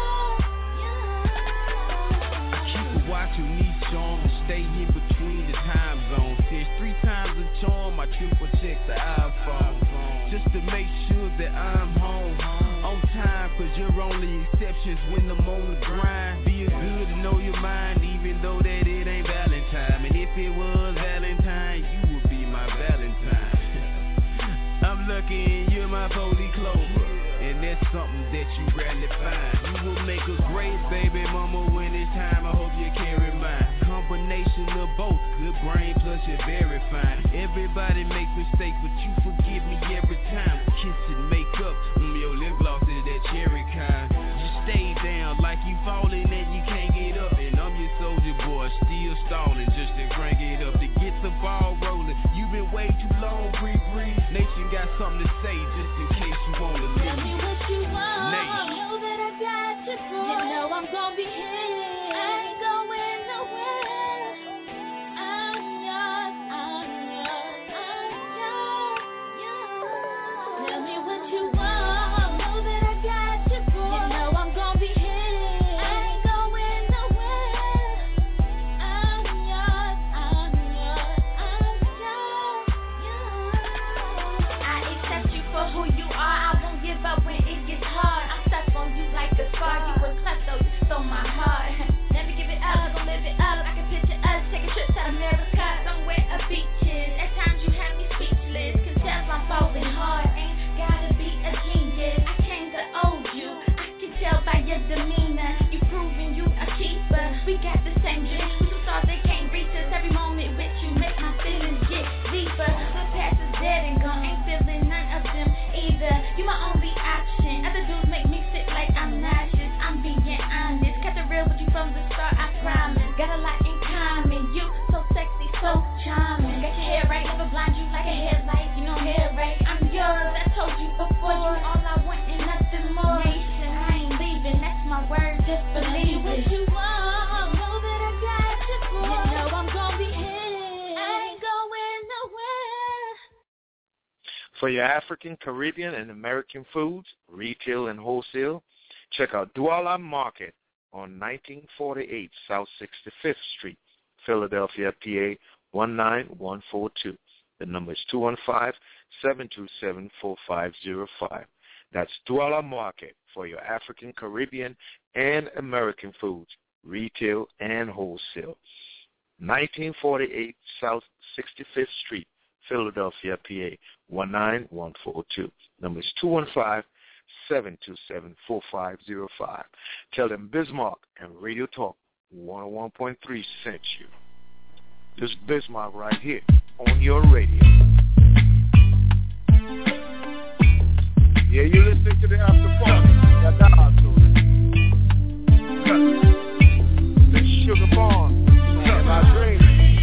yours, yours. Keep a watch on each arm and stay in between the time zones. Since three times a charm, I triple check the iPhone just to make sure that I'm home on time. Cause you're only exceptions when I'm on the grind. Feel good to know your mind, even though that it ain't Valentine. And if it was Valentine, you would be my Valentine. I'm lucky and you're my holy clover, and that's something that you rarely find. You will make a great baby mama when it's time. I hope you carry mine. Combination of both, good brain plus you're very fine. Everybody makes mistakes, but you forgive me every time. Kiss and make up, mm, your lip gloss is that cherry kind. You stay down like you falling and you can't get up. And I'm your soldier boy, still stalling just to crank it up to get the ball rolling. You've been way too long, Bree Bree. Nation got something to say just in case you wanna leave. Tell me what you want, Nation. know that I got you for. You know I'm gonna be here, I ain't going nowhere. I'm yours, I'm yours, I'm yours, yours. Tell me what you want, know that I got you for. You know I'm gonna be here, I ain't going nowhere. I'm yours, I'm yours, I'm yours, yours. I accept you for who you are. I won't give up when it gets hard. I'm stuck on you like a scar. You was klepto, you stole my heart. Never give it up, gon' live it up. I can picture us take a trip to America, somewhere a beaches. At times you have me speechless. Can tell I'm falling hard. Ain't gotta be a genius. I came to own you. I can tell by your demeanor. You proving you a keeper. We got the same dreams. We two stars they can't reach us. Every moment with you make my feelings get deeper. The past is dead and gone. Ain't feeling none of them either. You my only option. Other dudes make me sit like I'm nauseous. I'm being honest. Kept it real with you from the start, I promise. Got a lot in common. You so sexy, so charming. Got your hair right, never blind you like a headlight. You know hair right. I'm yours. I told you before. You all I want and nothing more. Nation, I ain't leaving. That's my word. Just believe what you want. Know that I got you for. You know I'm gonna be here. I ain't going nowhere. For your African, Caribbean, and American foods, retail and wholesale, check out Douala Market on nineteen forty-eight South sixty-fifth Street, Philadelphia, P A one nine one four two. The number is two one five, seven two seven, four five zero five. That's Douala Market for your African, Caribbean, and American foods. retail and wholesale. nineteen forty-eight South sixty-fifth Street, Philadelphia, P A, one nine one four two. Number is two one five, seven two seven, four five zero five. Tell them Bismarck and Radio Talk one oh one point three sent you. This is Bismarck right here on your radio. Yeah, you listening to the after party. That's how I do it. This Sugar Bond, song my dream.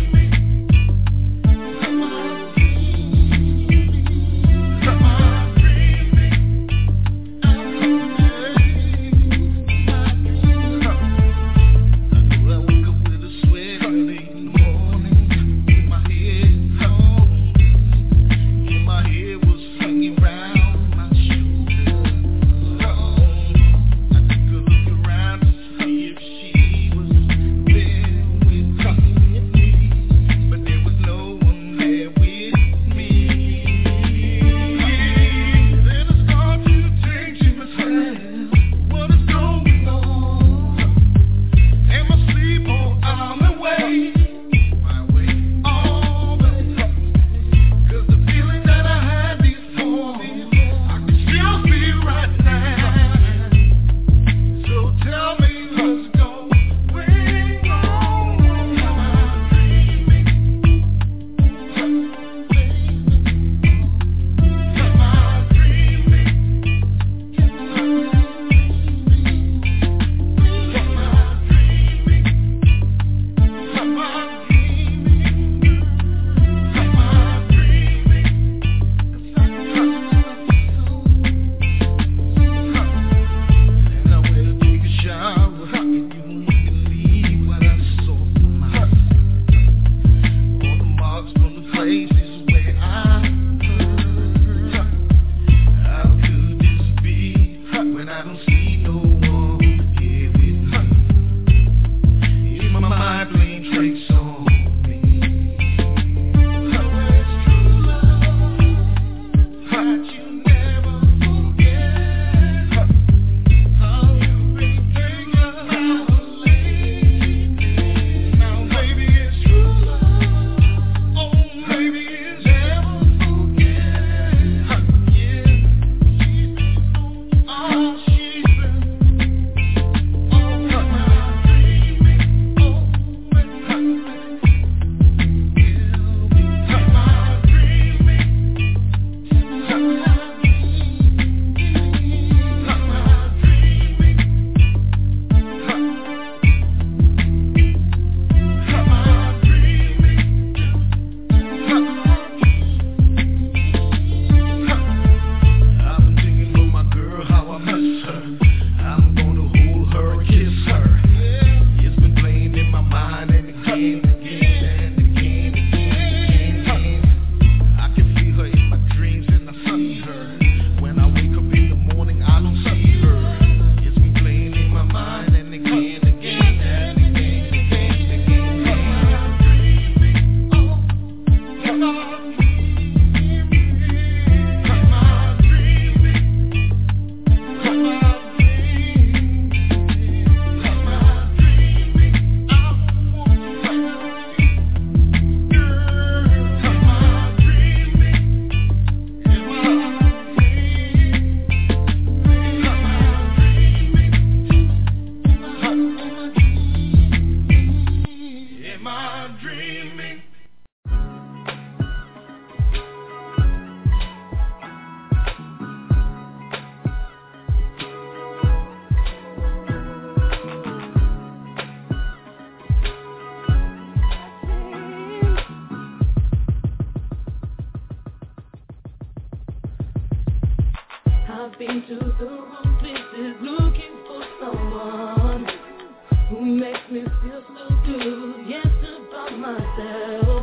I've been to the wrong places looking for someone who makes me feel so good, yes, about myself,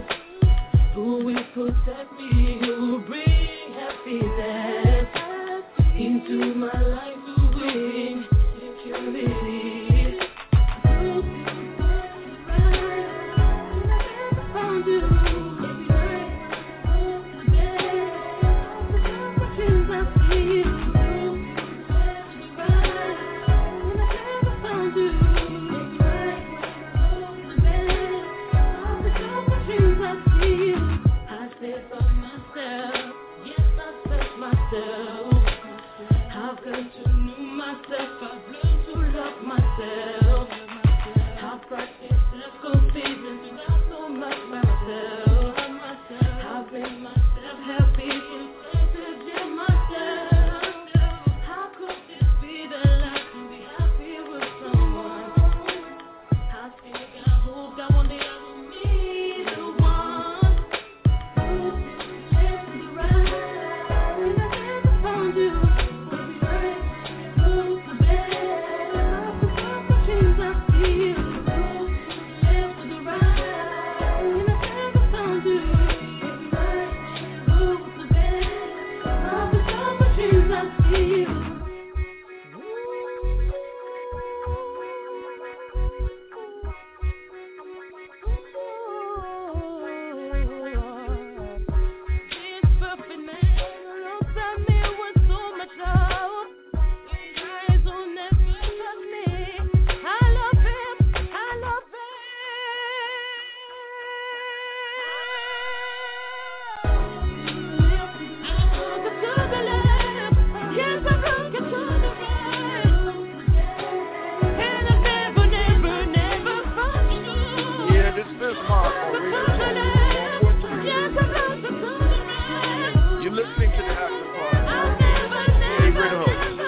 who will protect me, who will bring happiness into my life, who will bring security. This is Bismarck on Radio Talk one point three. You're listening to the After Party. Hey, Red Host.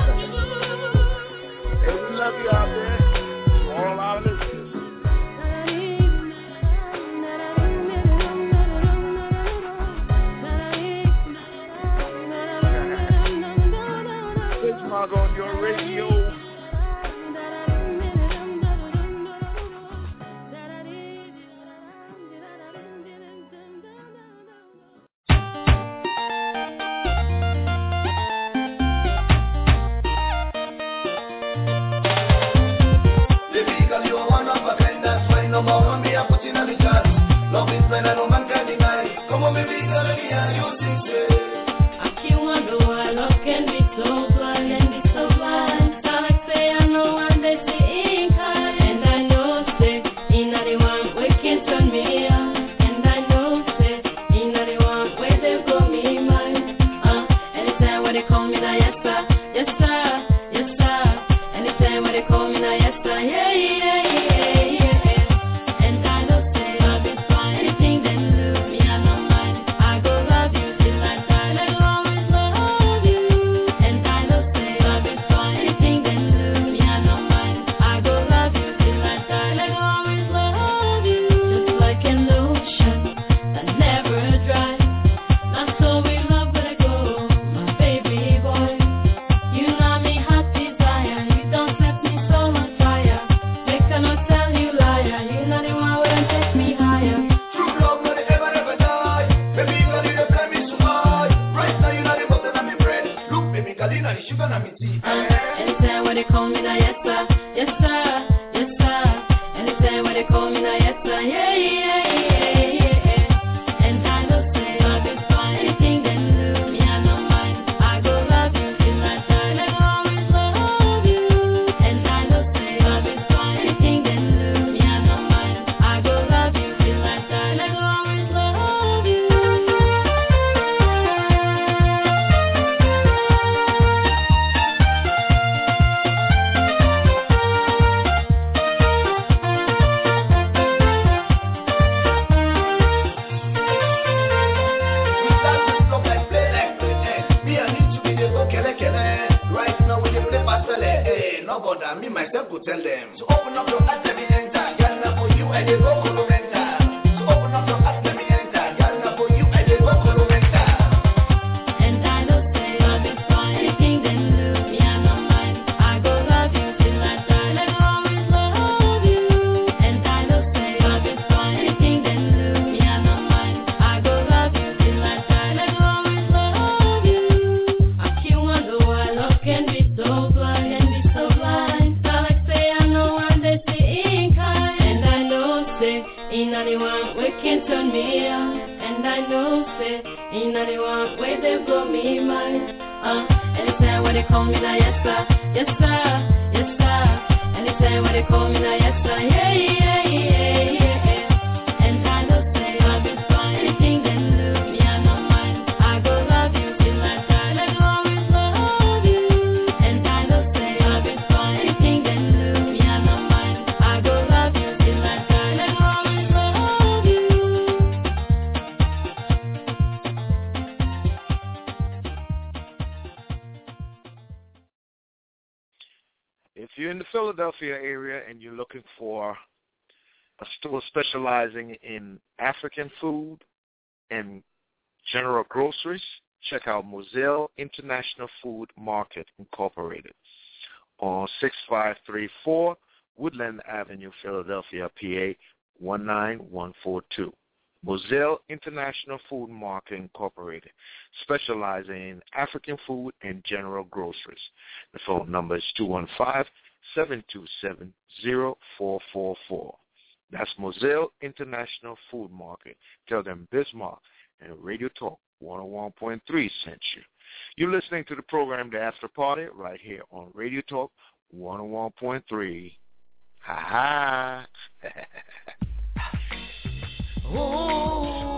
Hey, we love you out there. To all our listeners. Bismarck on your radio. Philadelphia area and you're looking for a store specializing in African food and general groceries, check out Moselle International Food Market Incorporated on six five three four Woodland Avenue, Philadelphia, P A one nine one four two. Moselle International Food Market Incorporated, specializing in African food and general groceries. The phone number is two one five, seven two seven, zero four four four. That's Moselle International Food Market. Tell them Bismarck and Radio Talk one oh one point three sent you. You're listening to the program The After Party right here on Radio Talk one oh one point three. Ha ha. Oh.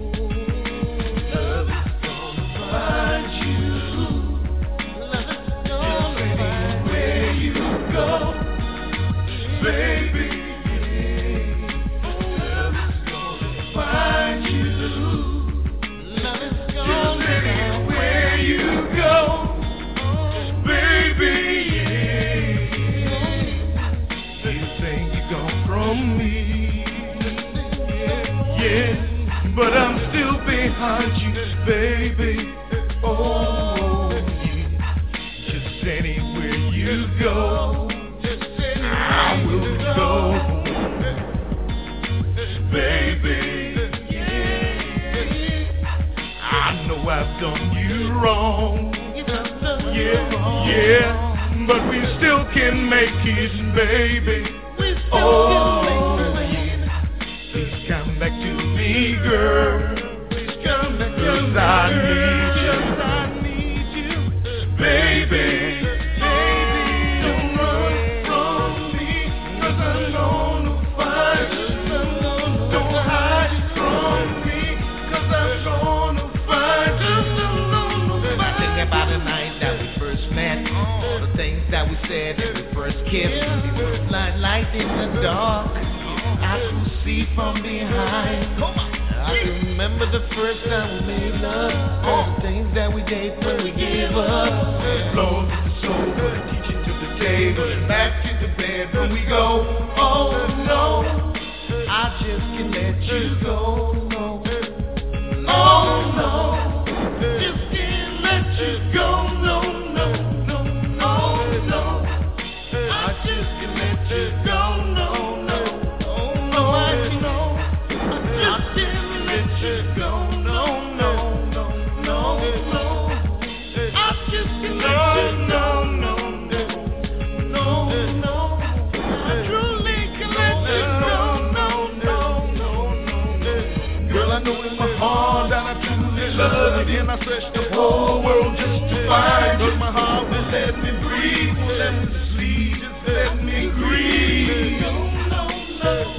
Love find you, baby. Oh, yeah. Just anywhere you go, I will go, baby. Yeah. I know I've done you wrong. Yeah, yeah, but we still can make it, baby. Oh, yeah. Please come back to me, girl. Please come back to me. 'Cause I need you. I need you, baby. Baby, don't run from me, 'cause I'm gonna find you. Don't hide from me, 'cause I'm gonna find you. Thinking about the night that we first met, all the things that we said when we first kissed. It was like light in the dark, I could see from behind. I remember the first time we made love, all the things that we did when we gave up. Blown to the soul, put a teaching to the table, and back to the bed when we go. Oh no, I just can't let you go. No, oh no, just can't let you go. No, no, no, no, no. I just can't let you go. No, no, no, I know. I just can't let you go. No, no, no, no, no. I just can't let you go. No, no, no, no. I truly can let you go. No, no, no, no. Girl, I know in my heart that I truly love you, and I searched the whole world just to find you. But my heart will let me breathe, will let me sleep, just let me grieve. No, no, no.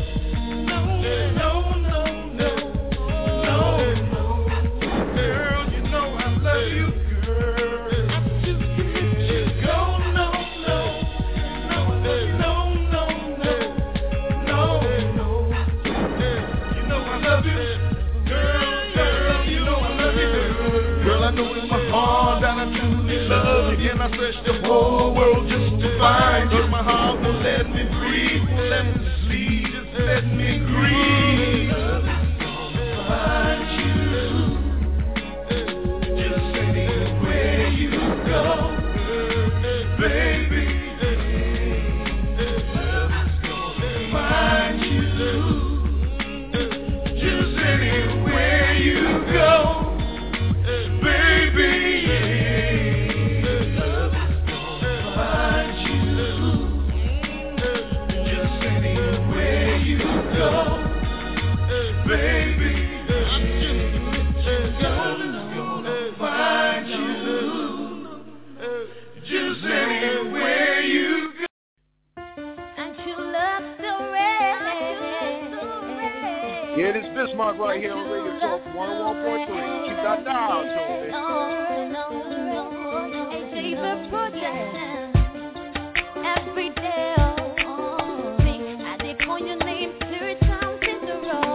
I searched the whole world just to find you. My heart won't let me breathe, won't let me sleep, just let me grieve. Find you, just anywhere you go, baby. Find you, just anywhere you go, baby. Yeah, this Bismarck right here on Radio Talk one oh one point three. Keep that dial tuned, every day, oh, me, I did call your name three times in a row,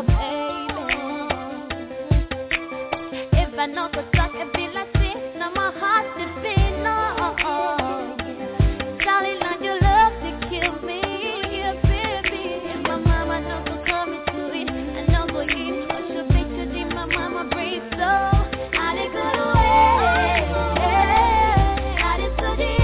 baby. If I know the talk, it be like this, now my heart is beating, oh, oh, yeah. Darling, now your love to kill me, yeah, baby. If my mama knows to call me to it, I know go eat, I should be to deep, my mama breathe, so I did go away, I did so deep.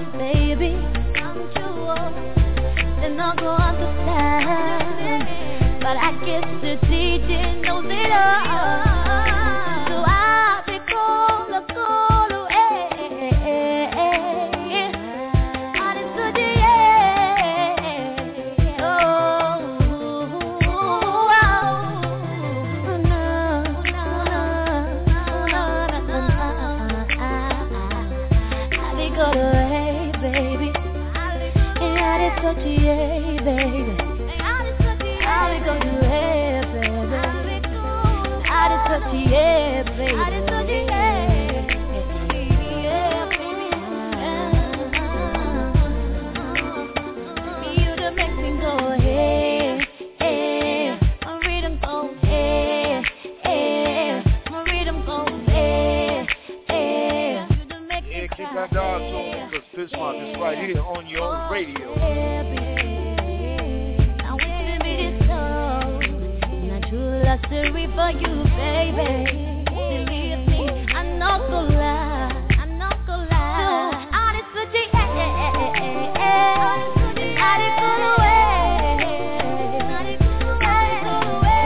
Baby, I'm too old, then I'll go understand. but I guess the D J knows it all. So I'll be gonna go away. On it to the end. Oh, no, no, no, no, no, no. I'll be going away, baby. And I did such a yay, baby. I'll be going away, baby. I did such a yeah, baby. I did such a yeah. Yeah, baby. You the make me go hey, hey. My rhythm go hey, hey. My rhythm go hey, hey. You the make me Yeah, keep that dog to me, because Bismarck is right here on your radio. Luxury for you, baby. Believe me, I'm not gonna lie. I'm not gonna lie. So, honest with you, eh, eh, eh, eh, eh. I did go away. I did go away.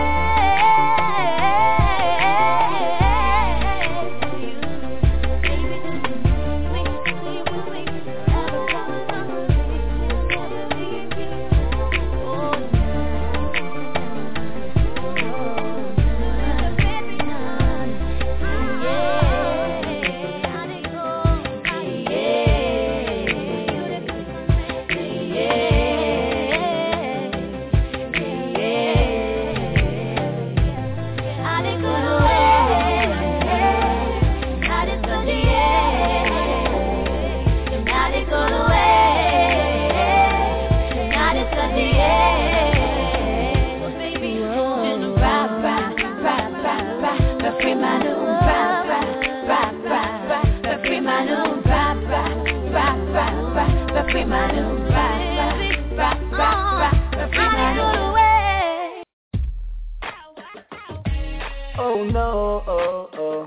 Oh no, oh, oh.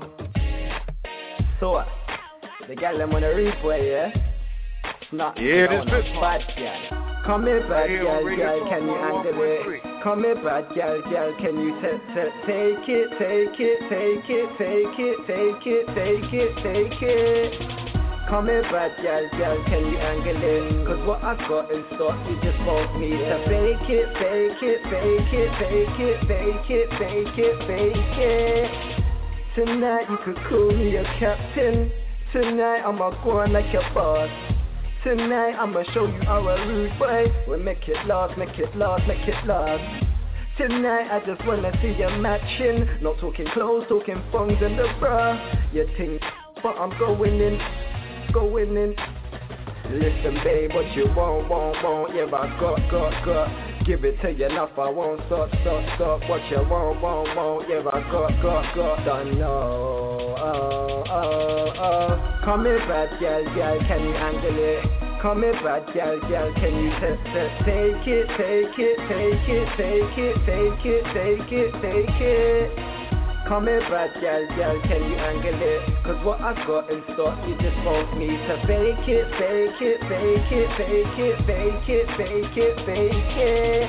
So, uh, the gal them on the replay, yeah? Not yeah, this is bad gal. Come here, bad gal, gal, can you handle it? Come here, bad gal, gal, can you t- t- take it, take it, take it, take it, take it, take it, take it? Come here, bad gal, gal, can you angle it? Cause what I got in stock, you just want me to fake it, fake it, fake it, fake it, fake it, fake it, fake it. Tonight you could call me your captain. Tonight I'ma go on like your boss. Tonight I'ma show you how a rude boy will make it last, make it last, make it last. Tonight I just wanna see you matching. Not talking clothes, talking phones and the bra. You think, but I'm going in, going in. Listen babe, what you want, want, want. Yeah, I got, got, got. Give it to you enough, I won't stop, stop, stop. What you want, want, want. Yeah, I got, got, got. Don't know, oh, oh, oh. Come here, bad girl, girl, can you handle it? Come here, bad girl, girl, can you t- t- take it, take it, take it, take it, take it, take it, take it? Come here, bad girl, girl, can you angle it? Cause what I got in stock, you just want me to fake it, fake it, fake it, fake it, fake it, fake it, fake it.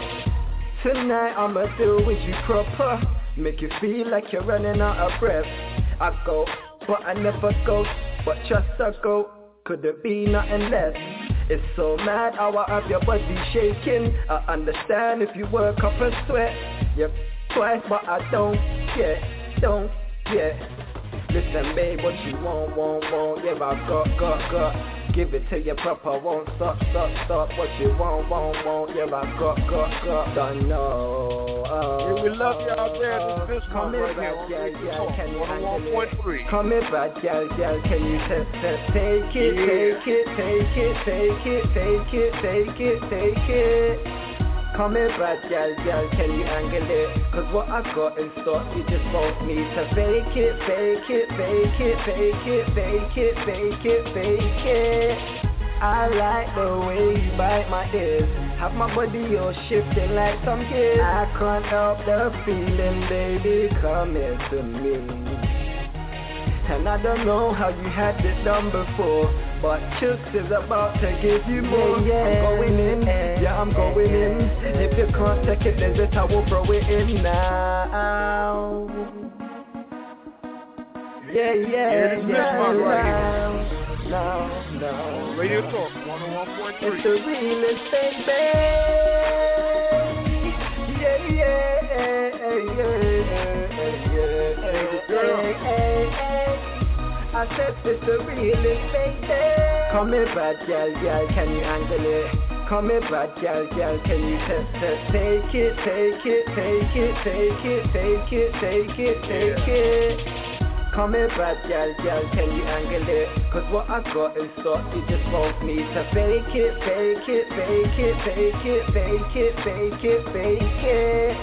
Tonight I'ma deal with you proper, make you feel like you're running out of breath. I go, but I never go, but just I go. Could it be nothing less? It's so mad how I have your body shaking. I understand if you work up a sweat. Yep, twice, but I don't get, don't get. Listen, babe, what you want, want, want. Yeah, I got, got, got. Give it to you proper, won't stop, stop, stop. What you want, want, want. Yeah, I got, got, got. Don't know. Oh, yeah, we love you out there. This is come right here, bad gal, gal, can you handle it? one point three. Come here, bad gal, gal, can you t- t- take it, yeah. take it, take it, take it, take it, take it, take it? Come here, bad gal, gal, can you angle it? Cause what I got in stock, you just want me to fake it, fake it, fake it, fake it, fake it, fake it, fake it. I like the way you bite my ears. Have my body all shifting like some kids. I can't help the feeling, baby, come here to me. And I don't know how you had it done before, but Chooks is about to give you more. Yeah, yeah. I'm going in, yeah, I'm going in. If you can't take it, then just I will throw it in now. Yeah, yeah, yeah, this yeah, right now, now, now. Radio Talk one oh one point three. It's the realest thing, babe. Yeah, yeah, yeah, yeah, yeah, yeah. I said it's the realest thing, babe. Come here, bad girl, girl, can you handle it? Come here, bad girl, girl, can you t- t- take it, take it, take it, take it, take it, take it, take it. Come here, bad girl, girl, can you angle it? Cause what I got in stock, you just want me to fake it, fake it, fake it, fake it, fake it, fake it, fake it.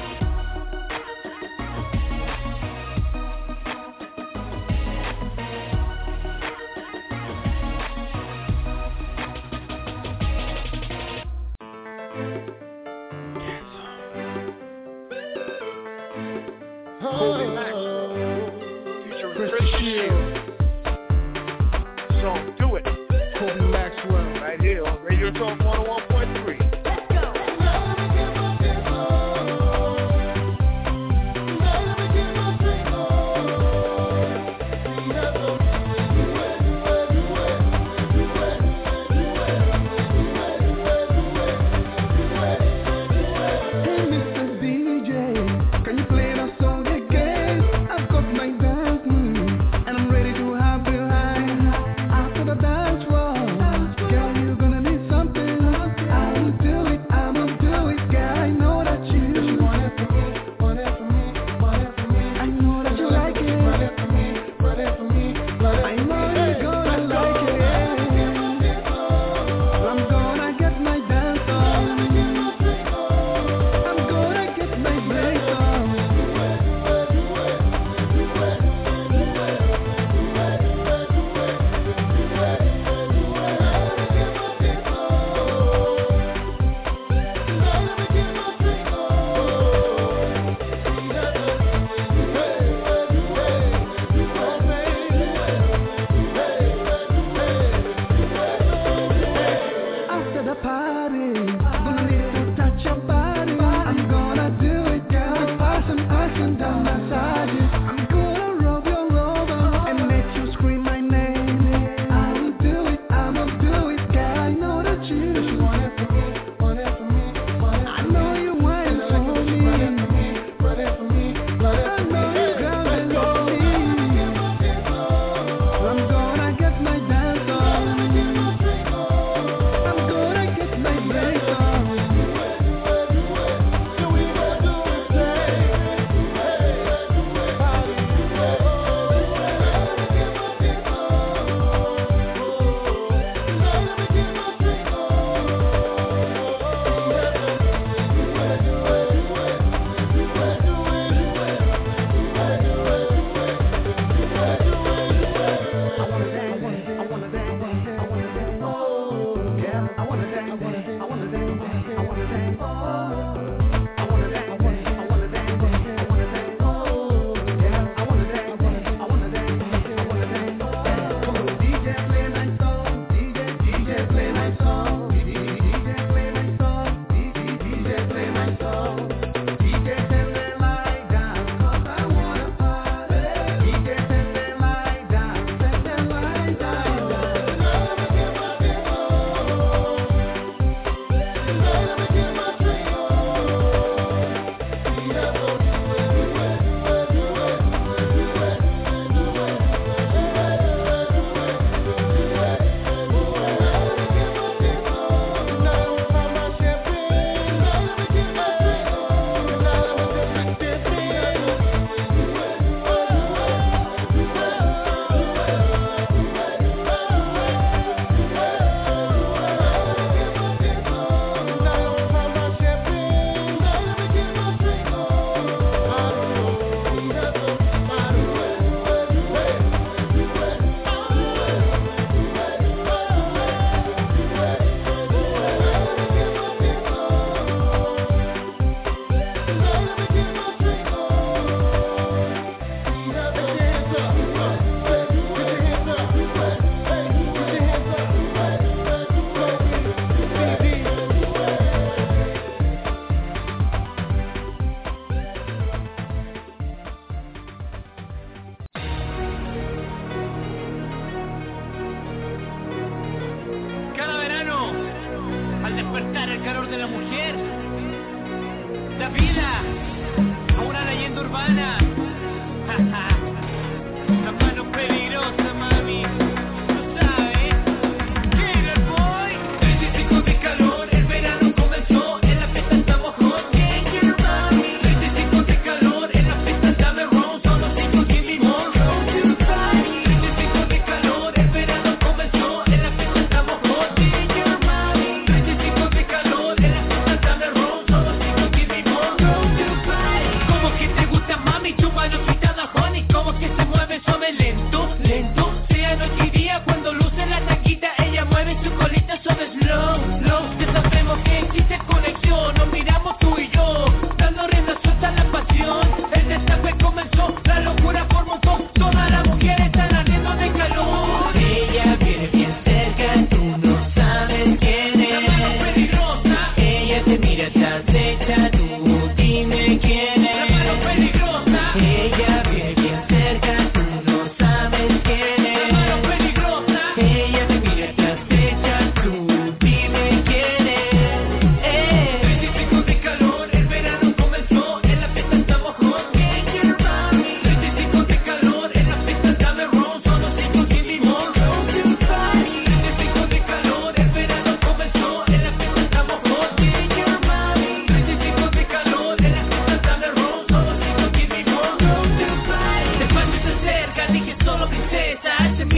Kobe Maxwell, featuring Chris Shield. Song, do it. Kobe Maxwell. Right here on Radio Talk one oh one point three. After the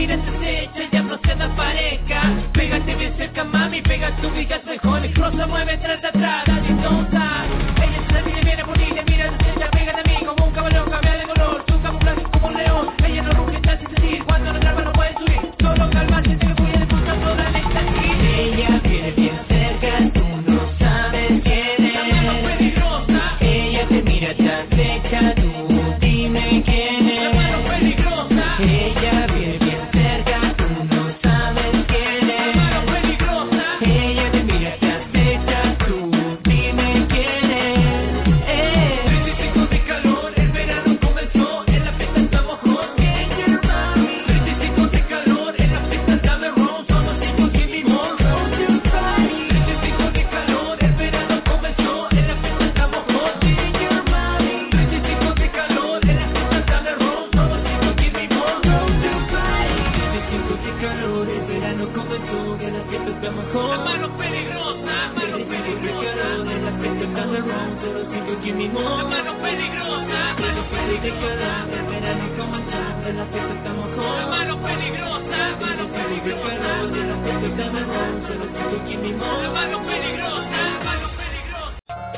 mira ese techo, ya no se desaparezca. Pégate bien cerca, mami, pega tu ubicación mejor. El cross se mueve tras atrás, daddy, don't die. Ella se mira, viene bonita, mira esa estrella, pégate a mí como un caballo, cambia de color. Tu camuflaje como un león, ella no ruge, está sin sentir. Cuando no graba no puede subir, solo calma, si te voy a disfrutar toda la estancia. Ella viene bien cerca, tú no sabes quién es. La mano peligrosa. Ella te mira tan cerca, tú dime quién es. La mano peligrosa. Ella viene bien cerca, tú no sabes quién es. La mano peligrosa. Ella te mira tan cerca, tú dime quién es. Eh. treinta y cinco de calor, el verano comenzó, en la fiesta estamos hot. Get your mommy. treinta y cinco de calor, en la fiesta dame ron, solo cinco give me more. Roll your body. treinta y cinco de calor, el verano comenzó, en la fiesta estamos hot. Get your mommy. treinta y cinco de calor, en la fiesta dame ron, solo cinco give me more. Roll your body. treinta y cinco de calor, el verano comenzó, en la fiesta estamos hot. La mano peligrosa, la mano peligrosa, en la fiesta dame ron, solo cinco give me more. La mano peligrosa, la mano peligrosa, el verano comenzó, en la fiesta estamos hot. La mano peligrosa, la mano peligrosa, en la fiesta dame ron, solo cinco give me more. La mano peligrosa, la mano peligrosa.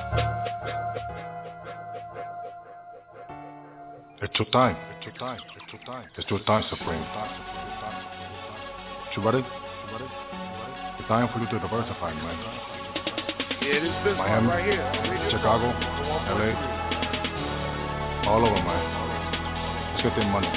It's your time. It's your time. It's your time. It's your time, Supreme. You ready? It's time for you to diversify, man. Yeah, this business Miami, right here. Chicago, L A, all over, man. Let's get their money.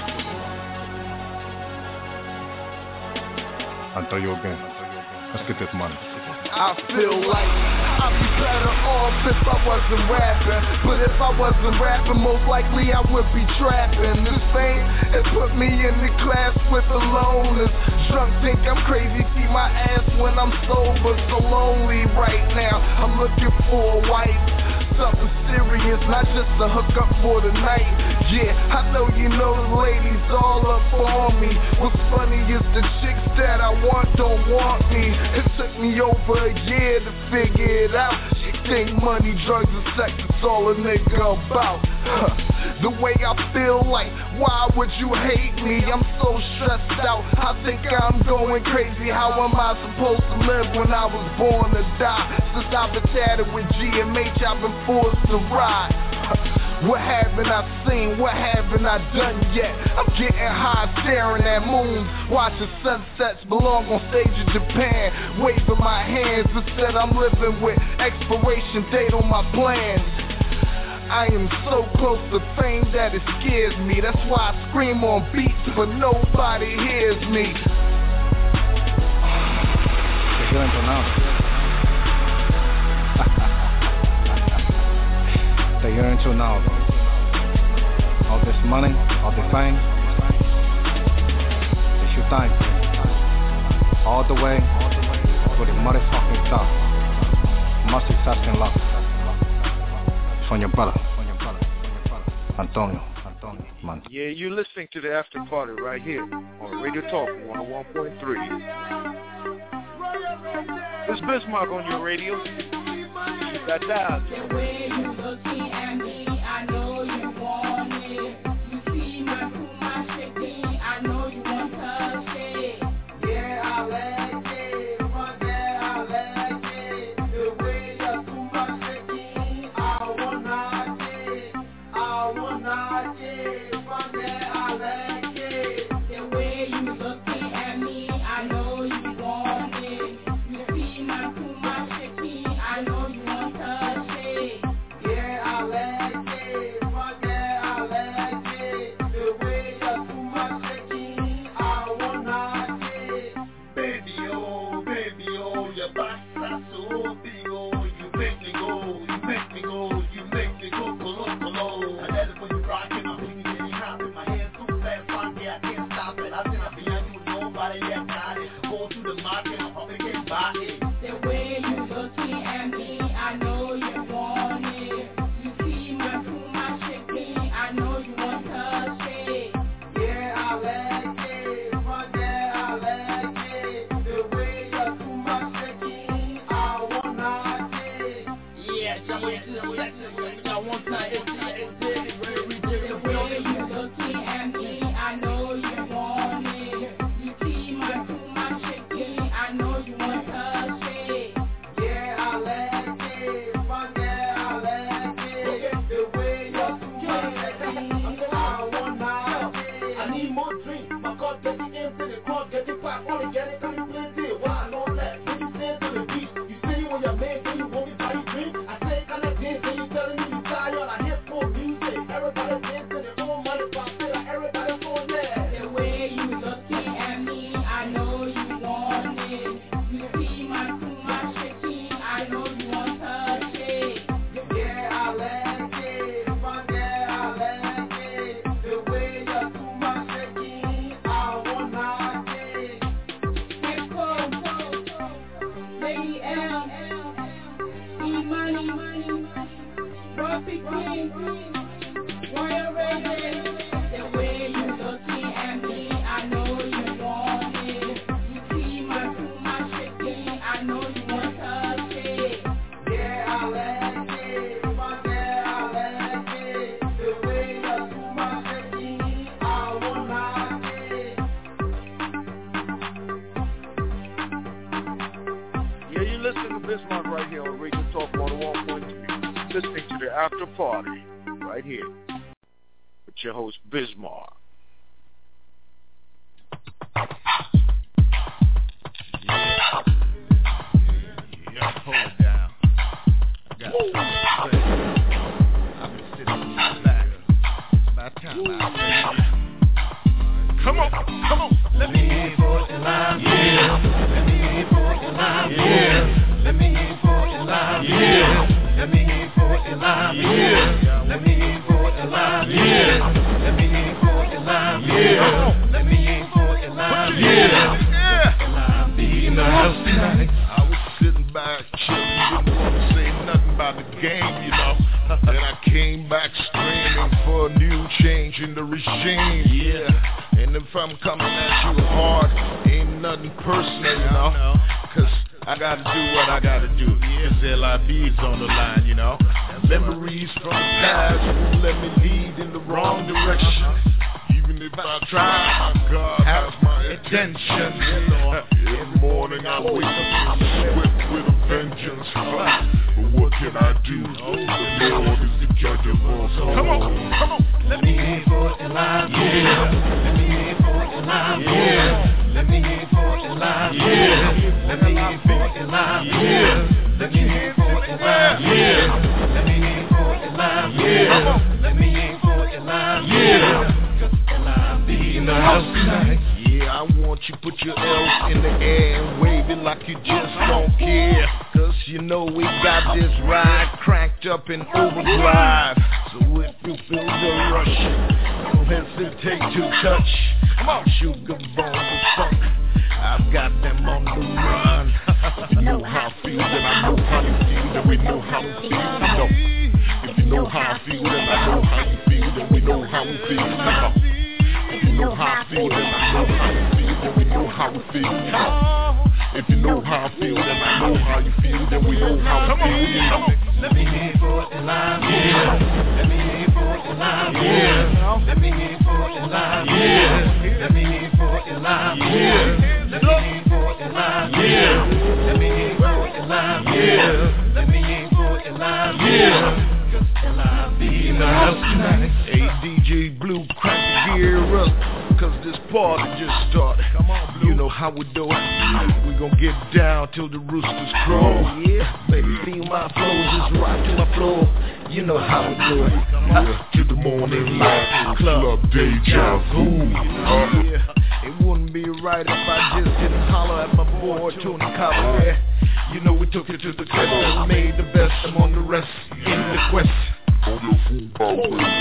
I'll tell you again. Let's get this money. I feel like I'd be better off if I wasn't rapping. But if I wasn't rapping, most likely I would be trapping. This thing has put me in the class with the loners. Drunk think I'm crazy, see my ass when I'm sober. So lonely right now, I'm looking for a wife. Something serious, not just a hookup for the night. Yeah, I know you know the ladies all up on me. What's funny is the chicks that I want don't want me. It took me over a year to figure it out. She think money, drugs, and sex is all a nigga about. Huh. The way I feel like, why would you hate me? I'm so stressed out, I think I'm going crazy. How am I supposed to live when I was born to die? Since I've been tatted with G M H, I've been forced to ride. What haven't I seen? What haven't I done yet? I'm getting high, staring at moons, watching sunsets, belong on stage in Japan, waving my hands. Instead I'm living with expiration date on my plans. I am so close to fame that it scares me. That's why I scream on beats, but nobody hears me. They're hearing to now. They're hearing to now. All this money, all the fame, it's your time. All the way to the motherfucking top. Much success and love. It's on your brother, Antonio. Manto. Yeah, you're listening to the after party right here on Radio Talk one oh one point three. It's Bismarck on your radio. That's out. The way you looking at me, I know you want it. You see my kuma shaking, I know you want touch it. Yeah, I like it. From there, I like it. The way your kuma shaking, I wanna it. I wanna it. From there, I like it. The way you looking at me, I know you want it. You see my kuma shaking, I know you want touch it. Yeah, I like it. From there, I like it. The way your kuma shaking, I wanna it. Baby, oh, baby, oh, your body's so big, oh, you make me go, you make me go, you make me go, pull up, pull up. I let it when you rockin', I'm feeling getting hot, my hands too fast, on me, I can't stop it. I think I'll be on you with nobody that got it. Go to the market, I'm probably getting by it. The way you looking at me, I know you want it. You see my kuma shaking, I know you want touch it. Yeah, I like it. From there, I like it. The way your kuma shaking, I wanna it. Yeah, just wait to the section. I want that. It's the way you looking at me, I know you want it. You Bismarck right here on Radio Talk one oh one point three. Listening to the After Party right here with your host Bismarck. Yeah, yeah, hold it down. I got something to say. I've been sitting in the back. It's about time I say it. Come on, come on. Let me hear for it live. Yeah. Let me hear for it live. Yeah. Let me hear for it live. Yeah. Let me hear for it live. Yeah. Let me hear for it live. Yeah. Let me hear for it live. Yeah. Let me hear for it live. Yeah. I'll be in the house tonight. I was sitting back chilling, didn't want to say nothing about the game, you know. Then I came back screaming for a new change in the regime. Yeah. And if I'm coming at you hard, ain't nothing personal, you know. Cause I gotta do what I gotta do. Cause L I B is on the line, you know. Memories from the past won't let me lead in the wrong direction. Even if I try, my God has my attention. You know, every morning I wake up swift with a vengeance. But what can I do? The Lord is the judge of all. Come on, come on. Let me hear for it live. Yeah. Let me hear for it live. Yeah. Let me hear for it live. Yeah. Let me hear for it live. Yeah. Let me hear for it live. Yeah. Let me hear for it live. Yeah. Let me hear for it live. Yeah. I'll be in the house tonight. Yeah, I want you put your L's in the air and wave it like you just don't care. Cause you know we got this ride cranked up in overdrive. So if you feel the rush, don't hesitate to touch. I'm sugar bones of funk. I've got them on the run. If you know how I feel, then I know how you feel. Then we know how we feel. No. If you know how I feel, then I know how you feel. Then we know how we feel. No. If you know how I feel, then I know how you feel. Then we know how we feel. No. If you know how I feel, then I know how you feel. Then we know how we feel. You know. Let me hear for it live. Yeah. Let me hear for it live. Yeah. Let me hear for it live. Yeah. Let me hear for it live. Yeah. Let me hear for it live. Yeah. Let me hear for it live. Yeah. Let me hear for it live. Yeah. Cause I'll be in the house tonight. Hey D J Blue, crank the gear up. Cause this party just started. Come on, Blue. You know how we do it. We gon' get down till the roosters crow. Yeah, baby, feel my flow, just rock to my flow. You know how we do it. Yeah, to the morning light, club deja vu. Uh, yeah, it wouldn't be right if I just didn't holler at my boy Tony Cabaret. You know we took it to the test and made the best among the rest in the quest. On your food bar, baby, come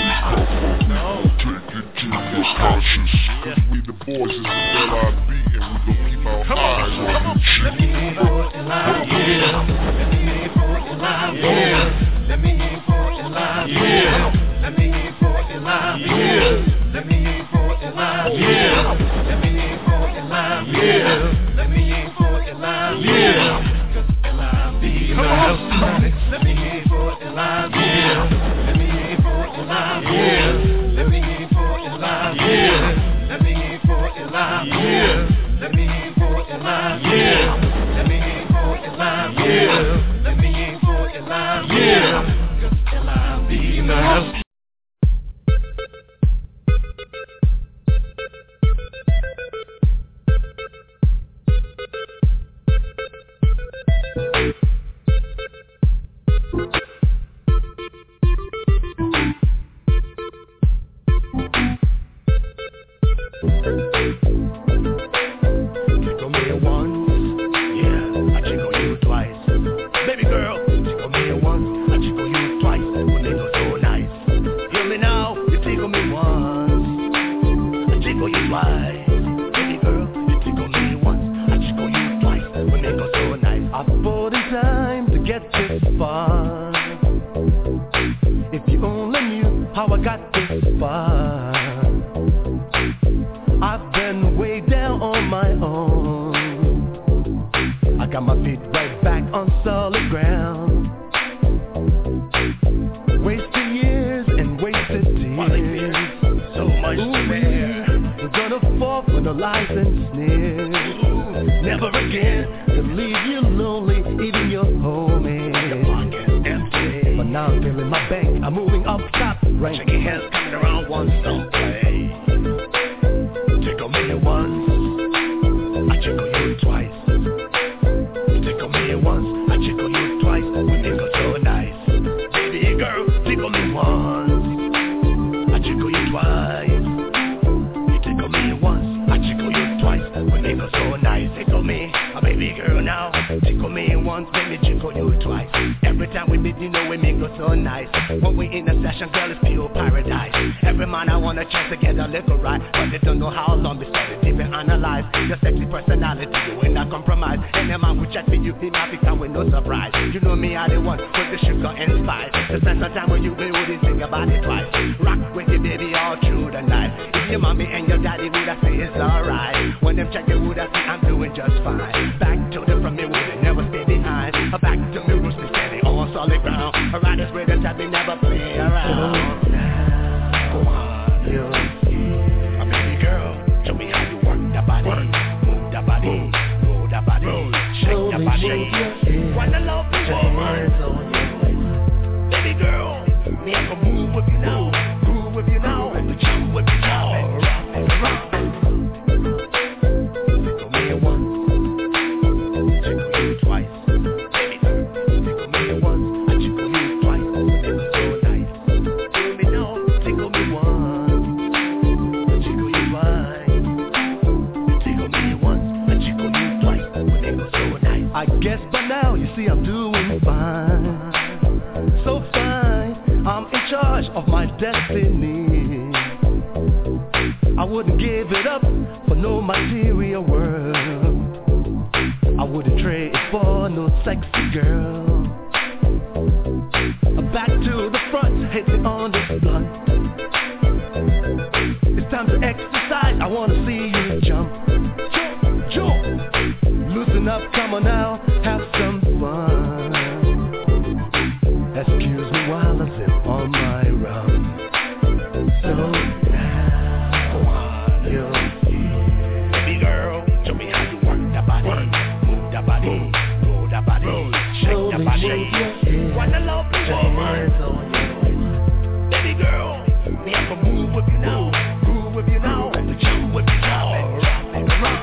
on, take it to your conscious. Cause we the boys is the L I B and we gon' keep our eyes on you. Let me hear for it live, yeah. Let me hear for it live, yeah. Let me hear for it live, yeah. Let me hear for it live, yeah. Let me hear for it live, yeah. Let me hear for it live, yeah. Let me hear for it live, yeah. Cause L I B in the house tonight. Let me hear for it live, yeah. Let me hear for it live, yeah. Let me hear for it live, yeah. Let me hear for it live, yeah. Let me hear for it live, yeah. Let me hear for it live, yeah. Let me hear for it live, yeah. Cause L I B in the house. never again to leave you lonely, even your homie. But now I'm feeling my bank, I'm moving up top rank. Check your hands coming around once, don't play. Tickle me once, I tickle you twice. Tickle me once, I tickle you twice. We tickle so nice. Baby girl, tickle me once, I tickle you twice. You tickle me once, I tickle you twice. We tickle so nice. Tickle me, a baby girl now. Tickle me once, baby, tickle you twice. Every time we meet, you know we make us so nice. When we in a session, girl, it's pure paradise. Every man I want a chance to get a little right, but they don't know how long we started deep and analyze your sexy personality, you will not compromise. Any man who chat with you, he might become with no surprise. You know me, I the one with the sugar and spice. To spend some time with you, we wouldn't think about it twice. Rock with you, baby, all through the night. If your mommy and your daddy would have say it's alright. When them check you, would have say I'm doing just fine. Back to the front, me would have never stay behind. Back to me, roots, me standing on solid ground. A rider's with us, we never play around. Go on, you. A baby girl, show me how you work that body. Move that body, roll that body, shake that body. Wanna love the woman. Baby girl, me I can move with you now. Groove with you now, jump with you now. Rock and rock. Tickle me once, tickle you twice. Baby girl, tickle me once, I tickle you twice. It's so nice. Tickle me now, tickle me once, I tickle you twice. Tickle me once, I tickle you twice. It's so nice. I guess by now you see I'm doing fine, so fine. I'm in charge of my destiny. I wouldn't give it up for no material world. I wouldn't trade it for no sexy girl. Back to the front, hit me on the blunt. It's time to exercise, I wanna see you jump. Jump, jump. Loosen up, come on now, have some fun. Excuse me while I sip on my rum. So now, go on, you. Baby girl, show me how you work that body. Move that body, roll that body, shake that body. Wanna love the woman. Baby girl, me I can move with you now. Groove with you now, jump with you now. Rock and rock.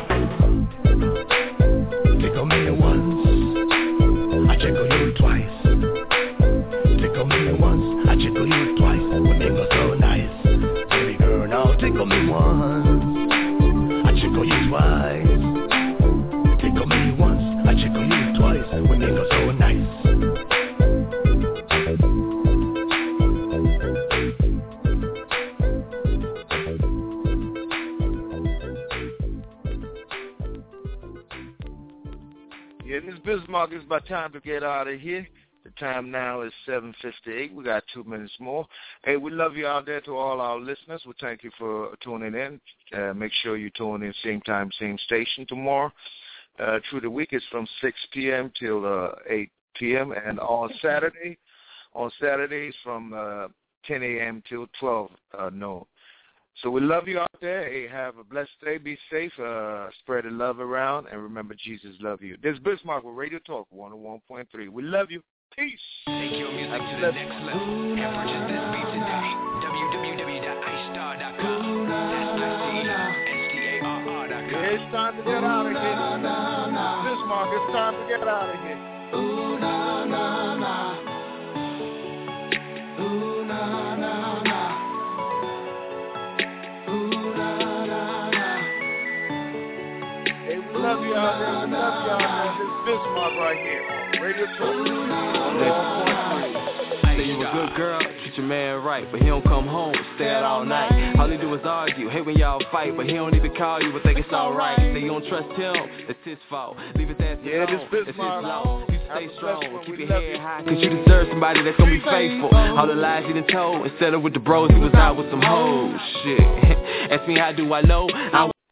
Tickle me once, I tickle you twice. Tickle me once, I tickle you twice. We make us so nice. Baby girl, now tickle me once, I tickle you twice. Tickle me once, I tickle you twice. We make us so nice. Yeah, Miss Bismarck, it's about time to get out of here. The time now is seven fifty-eight. We got two minutes more. Hey, we love you out there to all our listeners. We thank you for tuning in. Uh, make sure you tune in same time, same station tomorrow. Uh, through the week, it's from six p.m. till uh, eight p.m. And on Saturday, on Saturdays from uh, ten a.m. till twelve uh, noon. So we love you out there. Hey, have a blessed day. Be safe. Uh, spread the love around. And remember, Jesus love you. This is Bismarck with Radio Talk one oh one point three. We love you. Peace. Take your music to the next level and purchase this beat today. w w w dot ice star dot com. That's I C S T A R R dot com. Yeah, it's time to get out of here. Bismarck, it's time to get out of here. Ooh, na, na, na. Ooh, na, na, na. Ooh, na, na, na. Hey, we love you out there. We love you out there. This is Bismarck right here. Radio Talk. Say you a good girl, treat your man right, but he don't come home, stay out all night. All he do is argue, hate when y'all fight, but he don't even call you, but think it's alright. Say you don't trust him, it's his fault. Leave it there, yeah, this it's his law. You stay strong, keep your head high, cause you deserve somebody that's gonna be faithful. All the lies you done told, instead of with the bros, he was out with some hoes. Shit, ask me how do I know? I